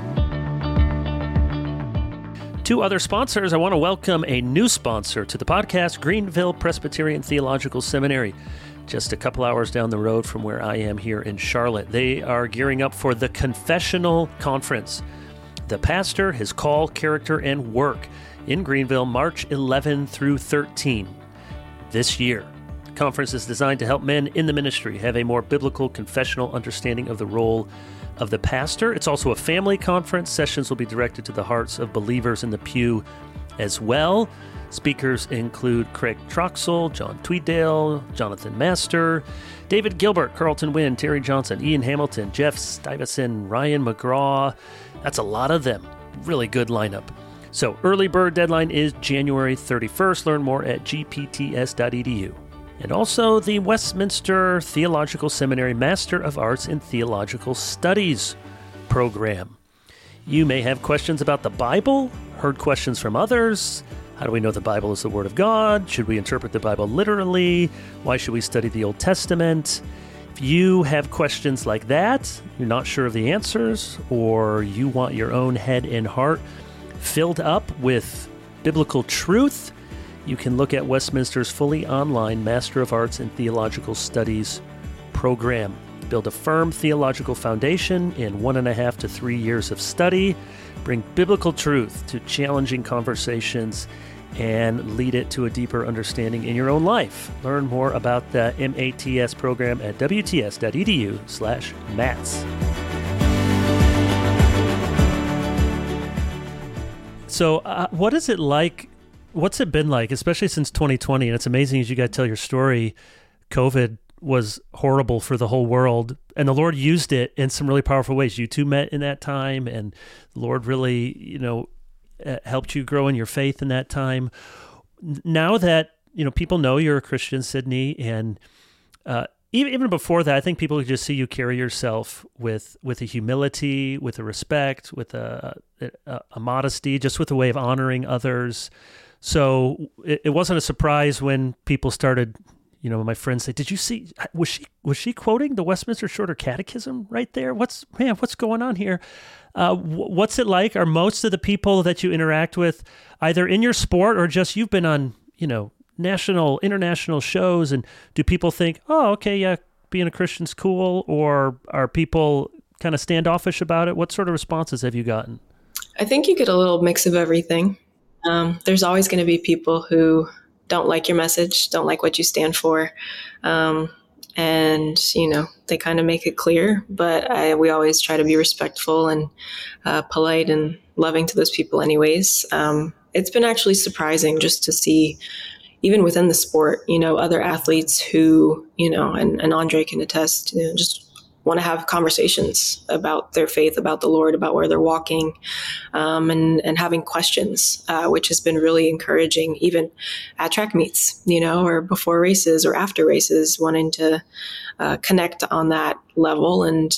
Two other sponsors. I want to welcome a new sponsor to the podcast, Greenville Presbyterian Theological Seminary, just a couple hours down the road from where I am here in Charlotte. They are gearing up for the Confessional Conference, The Pastor, His Call, Character, and Work in Greenville, March 11 through 13 this year. The conference is designed to help men in the ministry have a more biblical confessional understanding of the role of the pastor. It's also a family conference. Sessions will be directed to the hearts of believers in the pew as well. Speakers include Craig Troxel, John Tweeddale, Jonathan Master, David Gilbert, Carlton Wynn, Terry Johnson, Ian Hamilton, Jeff Stuyvesant, Ryan McGraw. That's a lot of them. Really good lineup. So early bird deadline is January 31st. Learn more at gpts.edu. And also the Westminster Theological Seminary Master of Arts in Theological Studies program. You may have questions about the Bible, heard questions from others. How do we know the Bible is the Word of God? Should we interpret the Bible literally? Why should we study the Old Testament? If you have questions like that, you're not sure of the answers, or you want your own head and heart filled up with biblical truth, you can look at Westminster's fully online Master of Arts in Theological Studies program. Build a firm theological foundation in 1.5 to 3 years of study, bring biblical truth to challenging conversations, and lead it to a deeper understanding in your own life. Learn more about the MATS program at wts.edu/MATS. So what is it like? What's it been like, especially since 2020? And it's amazing as you guys tell your story, COVID was horrible for the whole world, and the Lord used it in some really powerful ways. You two met in that time, and the Lord really, helped you grow in your faith in that time. Now that, people know you're a Christian, Sydney, and even before that, I think people could just see you carry yourself with a humility, with a respect, with a modesty, just with a way of honoring others. So it wasn't a surprise when people started, my friends say, "Did you see? Was she quoting the Westminster Shorter Catechism right there? What's going on here?" What's it like? Are most of the people that you interact with either in your sport or just you've been on, national, international shows, and do people think, "Oh, okay, yeah, being a Christian's cool," or are people kind of standoffish about it? What sort of responses have you gotten? I think you get a little mix of everything. There's always going to be people who don't like your message, don't like what you stand for. And, they kind of make it clear, but we always try to be respectful and polite and loving to those people anyways. It's been actually surprising just to see, even within the sport, other athletes who, and Andre can attest, just want to have conversations about their faith, about the Lord, about where they're walking, and having questions, which has been really encouraging, even at track meets, or before races or after races, wanting to connect on that level and,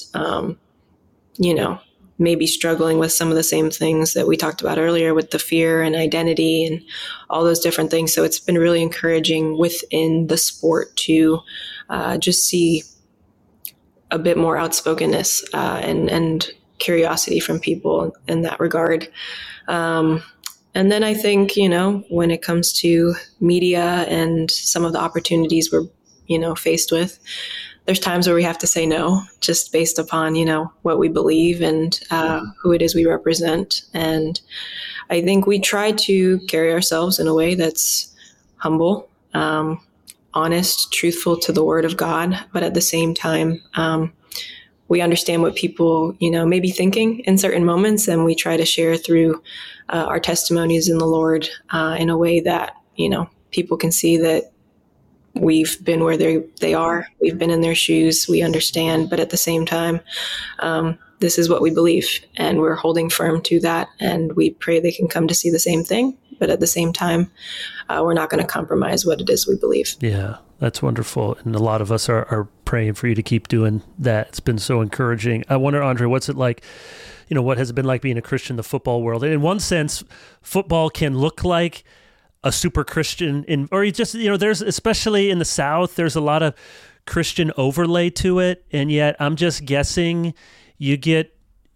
maybe struggling with some of the same things that we talked about earlier with the fear and identity and all those different things. So it's been really encouraging within the sport to just see a bit more outspokenness and curiosity from people in that regard. And then I think, when it comes to media and some of the opportunities we're, faced with, there's times where we have to say no, just based upon, what we believe and who it is we represent. And I think we try to carry ourselves in a way that's humble, honest, truthful to the Word of God, but at the same time, we understand what people, may be thinking in certain moments, and we try to share through our testimonies in the Lord in a way that, people can see that we've been where they are, we've been in their shoes, we understand, but at the same time, this is what we believe, and we're holding firm to that. And we pray they can come to see the same thing. But at the same time, we're not going to compromise what it is we believe. Yeah, that's wonderful. And a lot of us are praying for you to keep doing that. It's been so encouraging. I wonder, Andre, what's it like? What has it been like being a Christian in the football world? In one sense, football can look like a super Christian, or there's, especially in the South, there's a lot of Christian overlay to it. And yet I'm just guessing you get,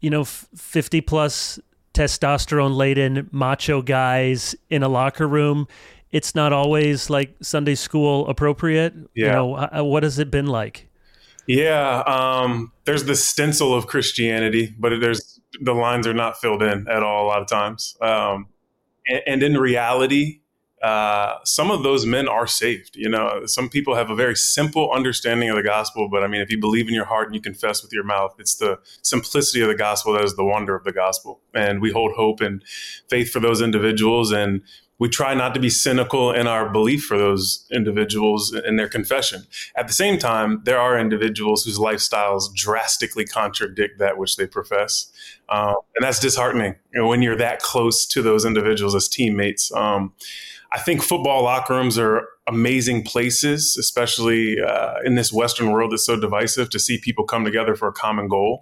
50 plus testosterone laden macho guys in a locker room. It's not always like Sunday school appropriate. Yeah. What has it been like? Yeah. There's the stencil of Christianity, but the lines are not filled in at all a lot of times. And in reality, some of those men are saved. Some people have a very simple understanding of the gospel, but I mean, if you believe in your heart and you confess with your mouth, it's the simplicity of the gospel that is the wonder of the gospel. And we hold hope and faith for those individuals, and we try not to be cynical in our belief for those individuals in their confession. At the same time, there are individuals whose lifestyles drastically contradict that which they profess. And that's disheartening when you're that close to those individuals as teammates. I think football locker rooms are amazing places, especially in this Western world that's so divisive, to see people come together for a common goal.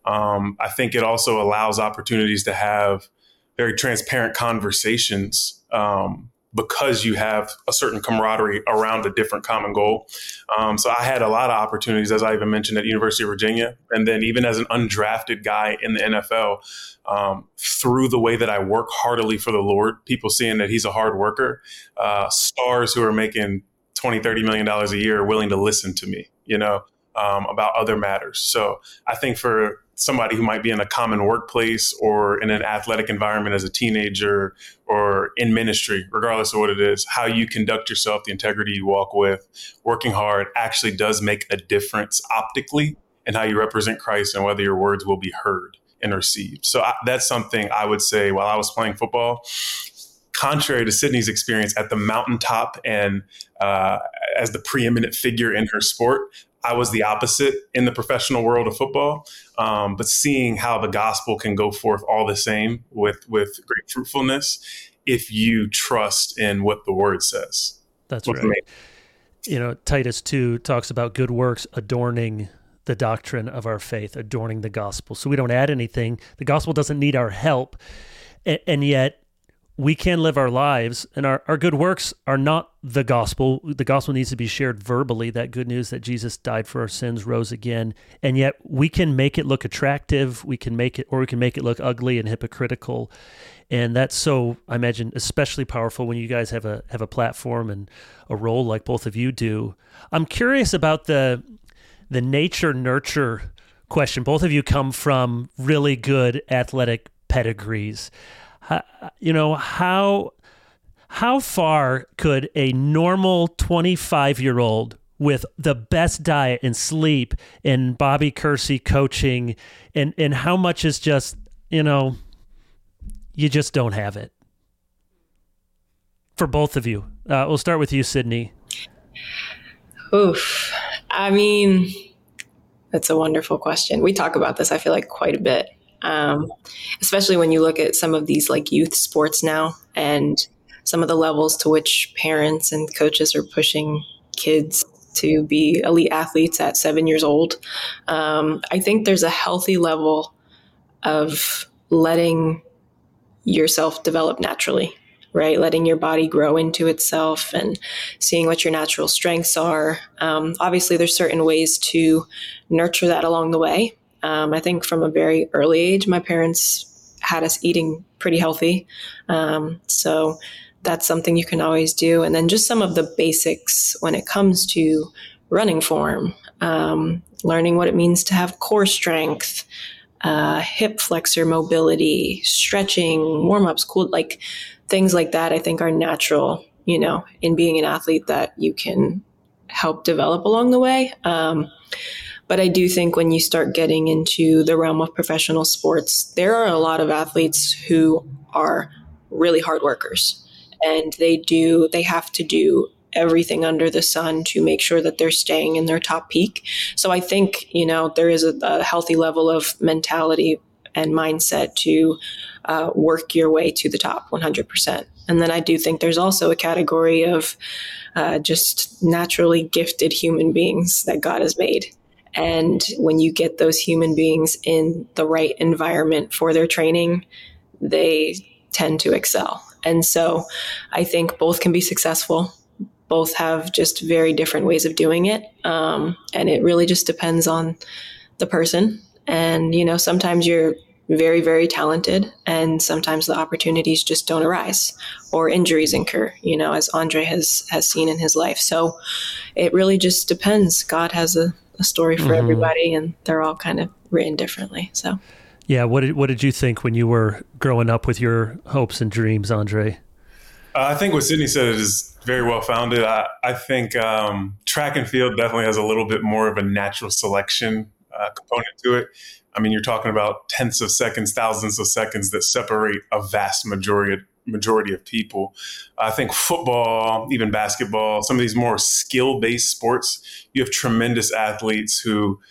I think it also allows opportunities to have very transparent conversations because you have a certain camaraderie around a different common goal. So I had a lot of opportunities, as I even mentioned, at University of Virginia. And then even as an undrafted guy in the NFL, through the way that I work heartily for the Lord, people seeing that he's a hard worker, stars who are making $20, $30 million a year are willing to listen to me, about other matters. So I think for somebody who might be in a common workplace or in an athletic environment as a teenager or in ministry, regardless of what it is, how you conduct yourself, the integrity you walk with, working hard actually does make a difference optically in how you represent Christ and whether your words will be heard and received. So that's something I would say while I was playing football, contrary to Sydney's experience at the mountaintop and as the preeminent figure in her sport, I was the opposite in the professional world of football, but seeing how the gospel can go forth all the same with great fruitfulness if you trust in what the word says. That's right. Titus 2 talks about good works adorning the doctrine of our faith, adorning the gospel. So we don't add anything. The gospel doesn't need our help, and yet we can live our lives, and our good works are not the gospel. The gospel needs to be shared verbally, that good news that Jesus died for our sins, rose again, and yet we can make it look attractive, we can make it look ugly and hypocritical, and that's so, I imagine, especially powerful when you guys have a platform and a role like both of you do. I'm curious about the nature-nurture question. Both of you come from really good athletic pedigrees. How far could a normal 25-year-old with the best diet and sleep and Bobby Kersey coaching and how much is just, you just don't have it? For both of you. We'll start with you, Sydney. Oof. I mean, that's a wonderful question. We talk about this, I feel like, quite a bit. Especially when you look at some of these like youth sports now and some of the levels to which parents and coaches are pushing kids to be elite athletes at 7 years old. I think there's a healthy level of letting yourself develop naturally, right? Letting your body grow into itself and seeing what your natural strengths are. Obviously, there's certain ways to nurture that along the way. I think from a very early age, my parents had us eating pretty healthy. So that's something you can always do. And then just some of the basics when it comes to running form, learning what it means to have core strength, hip flexor mobility, stretching, warm-ups, cool, like things like that, I think are natural, in being an athlete that you can help develop along the way. But I do think when you start getting into the realm of professional sports, there are a lot of athletes who are really hard workers, and they have to do everything under the sun to make sure that they're staying in their top peak. So I think, there is a healthy level of mentality and mindset to work your way to the top 100%. And then I do think there's also a category of just naturally gifted human beings that God has made. And when you get those human beings in the right environment for their training, they tend to excel. And so I think both can be successful. Both have just very different ways of doing it. And it really just depends on the person. And, sometimes you're very, very talented, and sometimes the opportunities just don't arise or injuries incur, as Andre has seen in his life. So it really just depends. God has a story for everybody, and they're all kind of written differently. So, yeah. What did you think when you were growing up with your hopes and dreams, Andre? I think what Sydney said is very well founded. I think track and field definitely has a little bit more of a natural selection component to it. I mean, you're talking about tenths of seconds, thousands of seconds that separate a vast majority of people. I think football, even basketball, some of these more skill-based sports, you have tremendous athletes who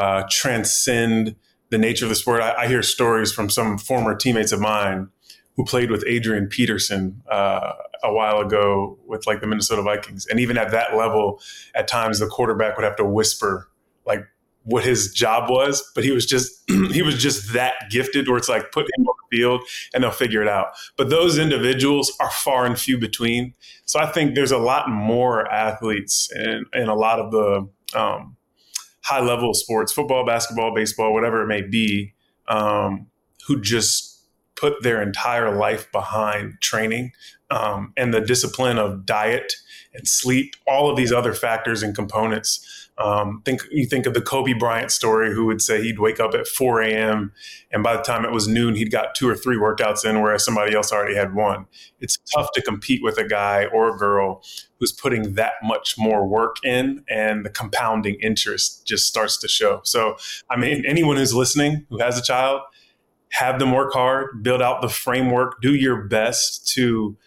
transcend the nature of the sport. I hear stories from some former teammates of mine who played with Adrian Peterson a while ago with like the Minnesota Vikings. And even at that level, at times the quarterback would have to whisper like what his job was, but he was just that gifted where it's like put him on the field and they'll figure it out. But those individuals are far and few between. So I think there's a lot more athletes in a lot of the high level sports, football, basketball, baseball, whatever it may be, who just put their entire life behind training and the discipline of diet and sleep, all of these other factors and components. You think of the Kobe Bryant story, who would say he'd wake up at 4 a.m. and by the time it was noon, he'd got 2 or 3 workouts in, whereas somebody else already had one. It's tough to compete with a guy or a girl who's putting that much more work in, and the compounding interest just starts to show. So, I mean, anyone who's listening who has a child, have them work hard, build out the framework, do your best to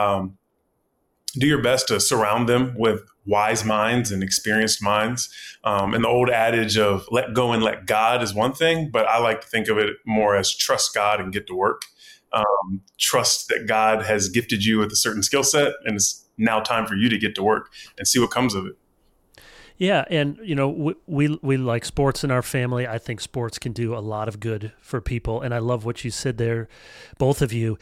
surround them with wise minds and experienced minds. And the old adage of let go and let God is one thing, but I like to think of it more as trust God and get to work. Trust that God has gifted you with a certain skill set, and it's now time for you to get to work and see what comes of it. Yeah, and we like sports in our family. I think sports can do a lot of good for people, and I love what you said there, both of you.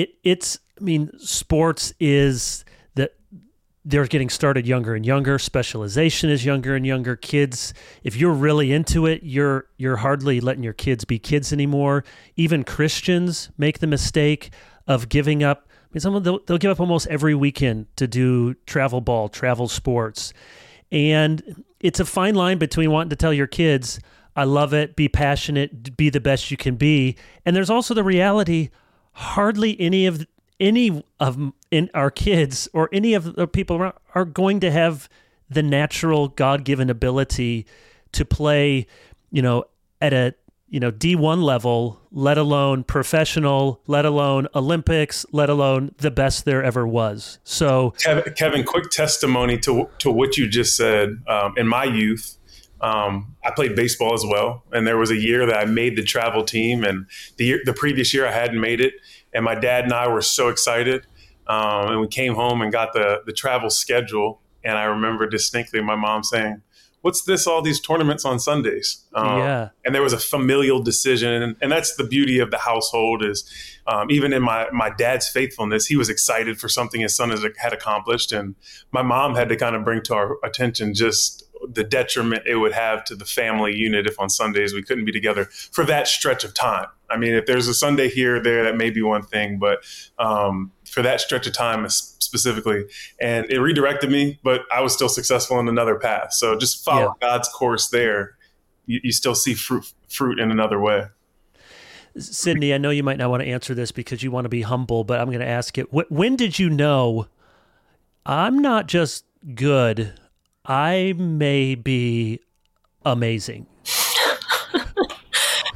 Sports is that they're getting started younger and younger. Specialization is younger and younger. Kids, if you're really into it, you're hardly letting your kids be kids anymore. Even Christians make the mistake of giving up. They'll give up almost every weekend to do travel ball, travel sports. And it's a fine line between wanting to tell your kids, I love it, be passionate, be the best you can be. And there's also the reality, hardly any of our kids or any of the people around are going to have the natural God-given ability to play, at a, D1 level, let alone professional, let alone Olympics, let alone the best there ever was. So Kevin, quick testimony to what you just said. In my youth, I played baseball as well. And there was a year that I made the travel team, and the previous year I hadn't made it. And my dad and I were so excited. And we came home and got the travel schedule. And I remember distinctly my mom saying, what's this, all these tournaments on Sundays? And there was a familial decision. And that's the beauty of the household is even in my dad's faithfulness, he was excited for something his son had accomplished. And my mom had to kind of bring to our attention just the detriment it would have to the family unit if on Sundays we couldn't be together for that stretch of time. I mean, if there's a Sunday here or there, that may be one thing, but for that stretch of time specifically, and it redirected me, but I was still successful in another path. So just follow God's course there. You still see fruit in another way. Sydney, I know you might not want to answer this because you want to be humble, but I'm going to ask it. When did you know I'm not just good, I may be amazing?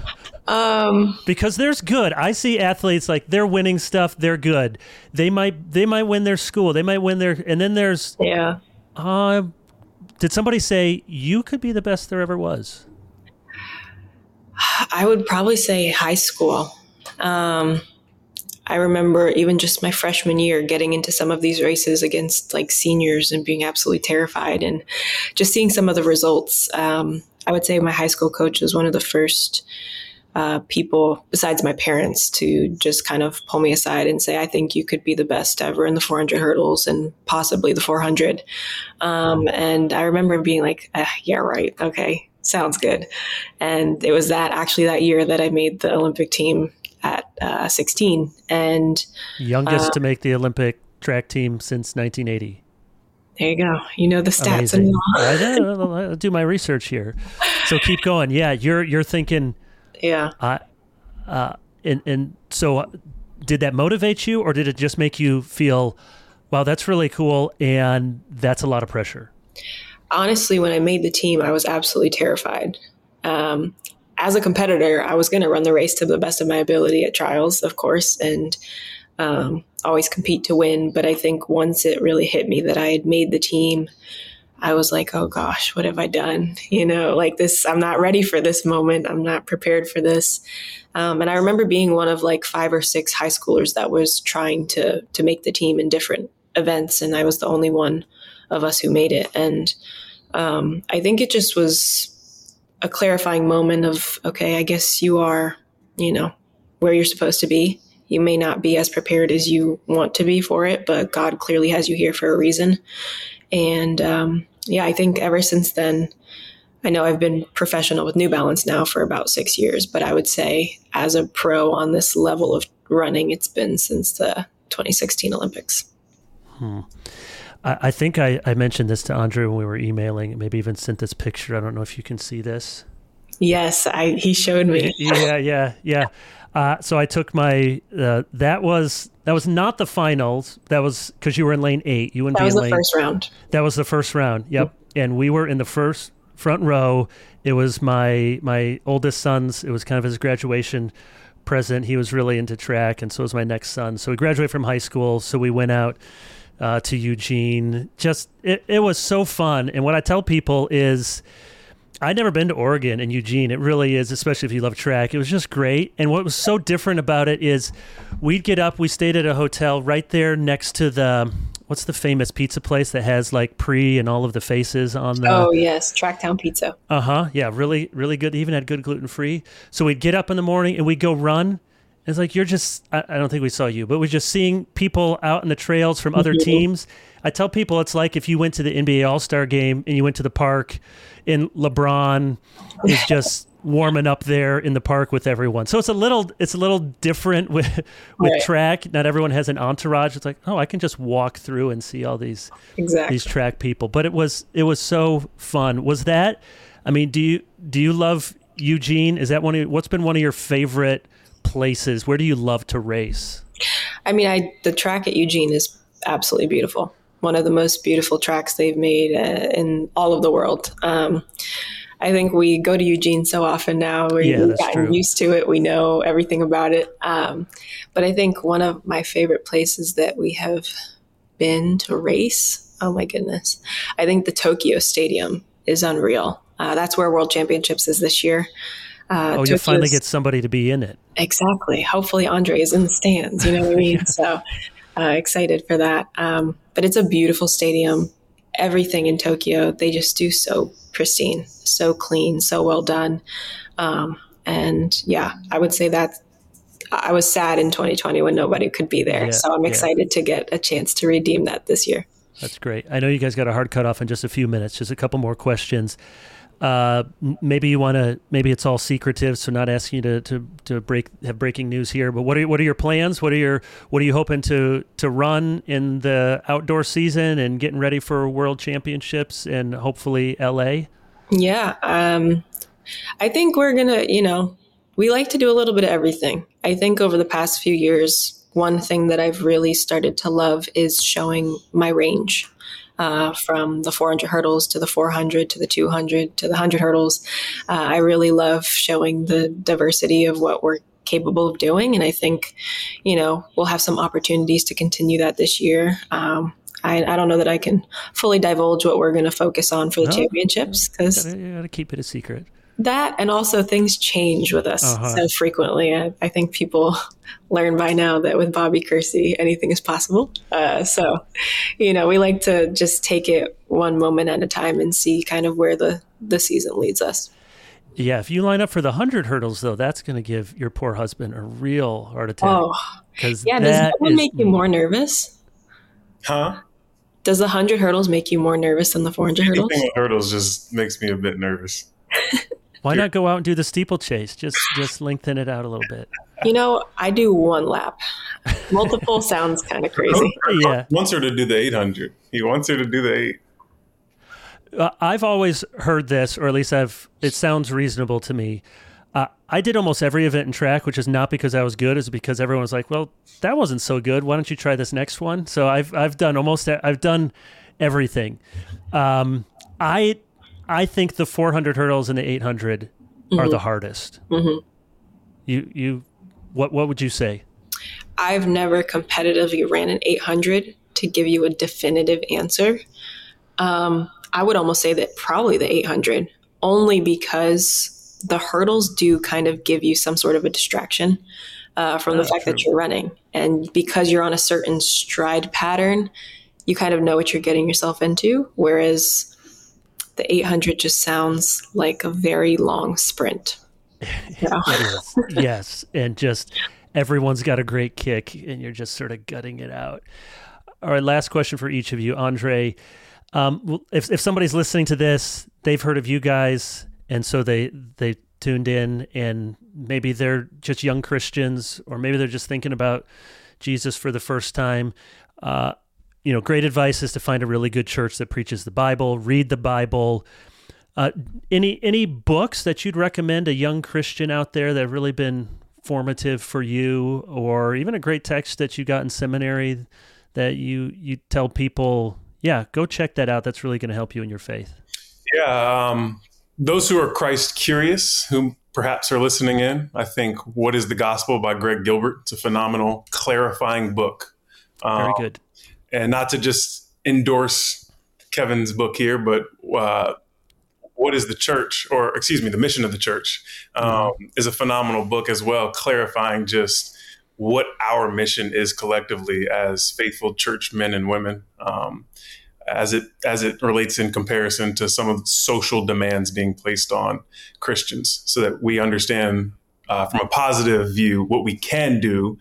Because there's good. I see athletes like they're winning stuff. They're good. They might win their school. They might win their. And then there's. Yeah. Did somebody say you could be the best there ever was? I would probably say high school. I remember even just my freshman year getting into some of these races against like seniors and being absolutely terrified and just seeing some of the results. I would say my high school coach was one of the first people besides my parents to just kind of pull me aside and say, I think you could be the best ever in the 400 hurdles and possibly the 400. And I remember being like, yeah, right. Okay. Sounds good. And it was that year that I made the Olympic team at 16 and youngest to make the Olympic track team since 1980. There you go. You know the stats. Amazing. I do my research here. So keep going. Yeah, you're thinking. Yeah. And so, did that motivate you, or did it just make you feel, wow, that's really cool, and that's a lot of pressure? Honestly, when I made the team, I was absolutely terrified. As a competitor, I was going to run the race to the best of my ability at trials, of course, and always compete to win. But I think once it really hit me that I had made the team, I was like, oh gosh, what have I done? Like this, I'm not ready for this moment. I'm not prepared for this. And I remember being one of like 5 or 6 high schoolers that was trying to make the team in different events. And I was the only one of us who made it. And I think it just was a clarifying moment of, okay, I guess you are, where you're supposed to be. You may not be as prepared as you want to be for it, but God clearly has you here for a reason. And I think ever since then, I know I've been professional with New Balance now for about 6 years, but I would say as a pro on this level of running, it's been since the 2016 Olympics. I think I mentioned this to Andre when we were emailing, maybe even sent this picture. I don't know if you can see this. Yes, he showed me. Yeah. So I took my, that was not the finals. That was because you were in lane 8. You wouldn't be in lane. That was the first round. That was the first round. Yep. Mm-hmm. And we were in the front row. It was my oldest son's, it was kind of his graduation present. He was really into track, and so was my next son. So we graduated from high school. So we went out to Eugene. Just, it was so fun. And what I tell people is, I'd never been to Oregon and Eugene. It really is, especially if you love track. It was just great. And what was so different about it is we'd get up, we stayed at a hotel right there next to what's the famous pizza place that has like Pre and all of the faces on the... Oh, yes. Tracktown Pizza. Yeah, really, really good. They even had good gluten-free. So we'd get up in the morning and we'd go run. It's like, you're just, I don't think we saw you, but we're just seeing people out in the trails from other teams. I tell people it's like if you went to the NBA All-Star game and you went to the park and LeBron is just warming up there in the park with everyone. So it's a little different with right. Track. Not everyone has an entourage. It's like, oh, I can just walk through and see all these track people. But it was so fun. Was that, I mean, do you love Eugene? Is that what's been one of your favorite places? Where do you love to race? I mean, the track at Eugene is absolutely beautiful. One of the most beautiful tracks they've made in all of the world. I think we go to Eugene so often now. We've gotten used to it. We know everything about it. But I think one of my favorite places that we have been to race, oh my goodness, I think the Tokyo Stadium is unreal. That's where World Championships is this year. You'll finally get somebody to be in it. Exactly. Hopefully Andre is in the stands, you know what I mean? So excited for that. But it's a beautiful stadium. Everything in Tokyo, they just do so pristine, so clean, so well done. And yeah, I would say that I was sad in 2020 when nobody could be there. So I'm excited to get a chance to redeem that this year. That's great. I know you guys got a hard cutoff in just a few minutes, just a couple more questions. Maybe it's all secretive, so not asking you to have breaking news here, but what are your plans? What are you hoping to run in the outdoor season and getting ready for World Championships and hopefully LA? Yeah. I think we're going to, we like to do a little bit of everything. I think over the past few years, one thing that I've really started to love is showing my range. from the 400 hurdles to the 400 to the 200 to the 100 hurdles. I really love showing the diversity of what we're capable of doing. And I think, we'll have some opportunities to continue that this year. I don't know that I can fully divulge what we're going to focus on for the championships, because you got to keep it a secret. That, and also things change with us so frequently. I think people learn by now that with Bobby Kersee, anything is possible. So, we like to just take it one moment at a time and see kind of where the season leads us. Yeah, if you line up for the 100 hurdles, though, that's going to give your poor husband a real heart attack. Oh, yeah. Does that one make you more nervous? Huh? Does the 100 hurdles make you more nervous than the 400 hurdles? Anything with hurdles just makes me a bit nervous. Why not go out and do the steeplechase? Just lengthen it out a little bit. I do one lap. Multiple sounds kind of crazy. Yeah. He wants her to do the 800. He wants her to do the 8. I've always heard this, or at least it sounds reasonable to me. I did almost every event in track, which is not because I was good, it's because everyone was like, well, that wasn't so good. Why don't you try this next one? So I've done everything. I think the 400 hurdles and the 800 are the hardest. Mm-hmm. What would you say? I've never competitively ran an 800 to give you a definitive answer. I would almost say that probably the 800, only because the hurdles do kind of give you some sort of a distraction from the fact that you're running. And because you're on a certain stride pattern, you kind of know what you're getting yourself into. Whereas the 800 just sounds like a very long sprint. Yes. And just everyone's got a great kick and you're just sort of gutting it out. All right. Last question for each of you. Andre, if somebody's listening to this, they've heard of you guys, and so they tuned in, and maybe they're just young Christians, or maybe they're just thinking about Jesus for the first time. Great advice is to find a really good church that preaches the Bible, read the Bible. Any books that you'd recommend a young Christian out there that have really been formative for you, or even a great text that you got in seminary that you tell people, yeah, go check that out. That's really going to help you in your faith. Yeah. Those who are Christ curious, who perhaps are listening in, I think What is the Gospel by Greg Gilbert. It's a phenomenal, clarifying book. Very good. And not to just endorse Kevin's book here, but What is the Church, the Mission of the Church, is a phenomenal book as well, clarifying just what our mission is collectively as faithful church men and women, as it relates in comparison to some of the social demands being placed on Christians, so that we understand from a positive view what we can do,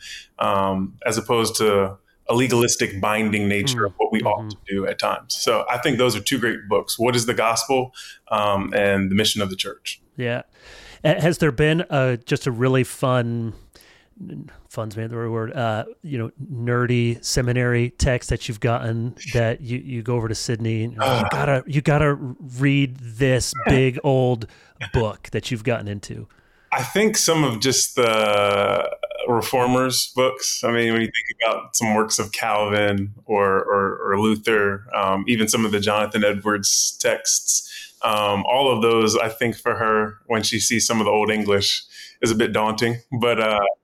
as opposed to a legalistic binding nature of what we ought to do at times. So I think those are two great books. What is the Gospel, and The Mission of the Church. Yeah. Has there been just a really fun's maybe the right word, nerdy seminary text that you've gotten that you go over to Sydney and you gotta read this big old book that you've gotten into? I think some of just the Reformers books. I mean, when you think about some works of Calvin or Luther, even some of the Jonathan Edwards texts, all of those, I think for her, when she sees some of the Old English, is a bit daunting. But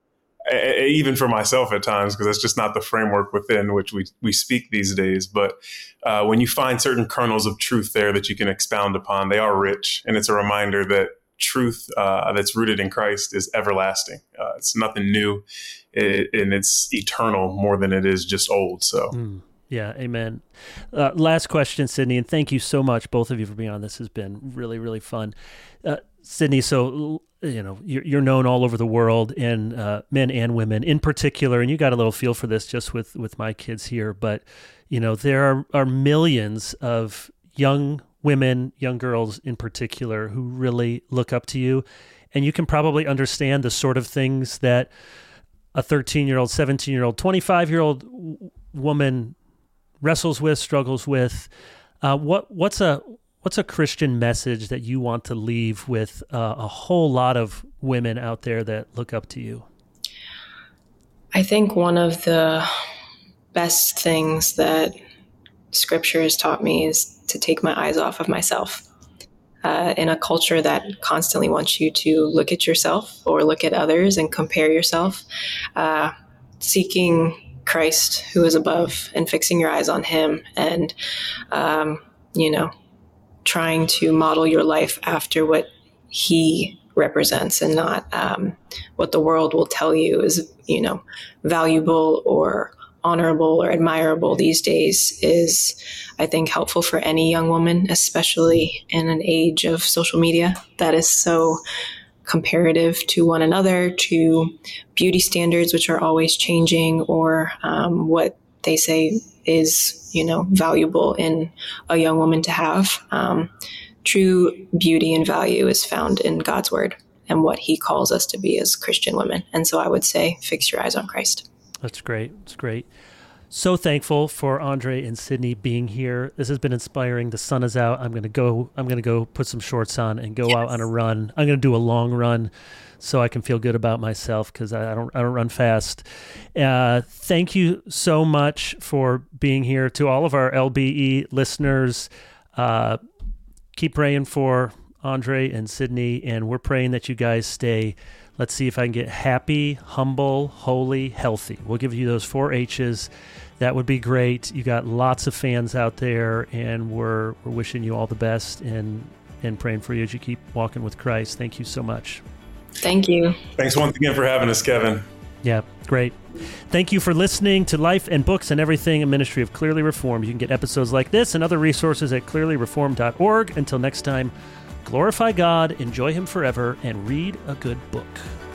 even for myself at times, because that's just not the framework within which we speak these days. But when you find certain kernels of truth there that you can expound upon, they are rich. And it's a reminder that truth that's rooted in Christ is everlasting. It's nothing new, and it's eternal more than it is just old. So, yeah, amen. Last question, Sydney, and thank you so much, both of you, for being on. This has been really, really fun. Sydney, so you're known all over the world, and men and women in particular, and you got a little feel for this just with my kids here, but there are millions of young women, young girls in particular, who really look up to you, and you can probably understand the sort of things that a 13-year-old, 17-year-old, 25-year-old woman wrestles with, struggles with. What's a Christian message that you want to leave with a whole lot of women out there that look up to you? I think one of the best things that Scripture has taught me is to take my eyes off of myself. In a culture that constantly wants you to look at yourself or look at others and compare yourself, seeking Christ who is above and fixing your eyes on him and, trying to model your life after what he represents and not what the world will tell you is, valuable or honorable or admirable these days is, I think, helpful for any young woman, especially in an age of social media that is so comparative to one another, to beauty standards, which are always changing, or what they say is, valuable in a young woman to have. True beauty and value is found in God's word and what he calls us to be as Christian women. And so I would say, fix your eyes on Christ. That's great. That's great. So thankful for Andre and Sydney being here. This has been inspiring. The sun is out. I'm going to go put some shorts on and go out on a run. I'm going to do a long run so I can feel good about myself because I don't run fast. Thank you so much for being here. To all of our LBE listeners, keep praying for Andre and Sydney, and we're praying that you guys stay. Let's see if I can get happy, humble, holy, healthy. We'll give you those 4 H's. That would be great. You got lots of fans out there, and we're wishing you all the best and praying for you as you keep walking with Christ. Thank you so much. Thank you. Thanks once again for having us, Kevin. Yeah, great. Thank you for listening to Life and Books and Everything, a ministry of Clearly Reformed. You can get episodes like this and other resources at clearlyreformed.org. Until next time, glorify God, enjoy him forever, and read a good book.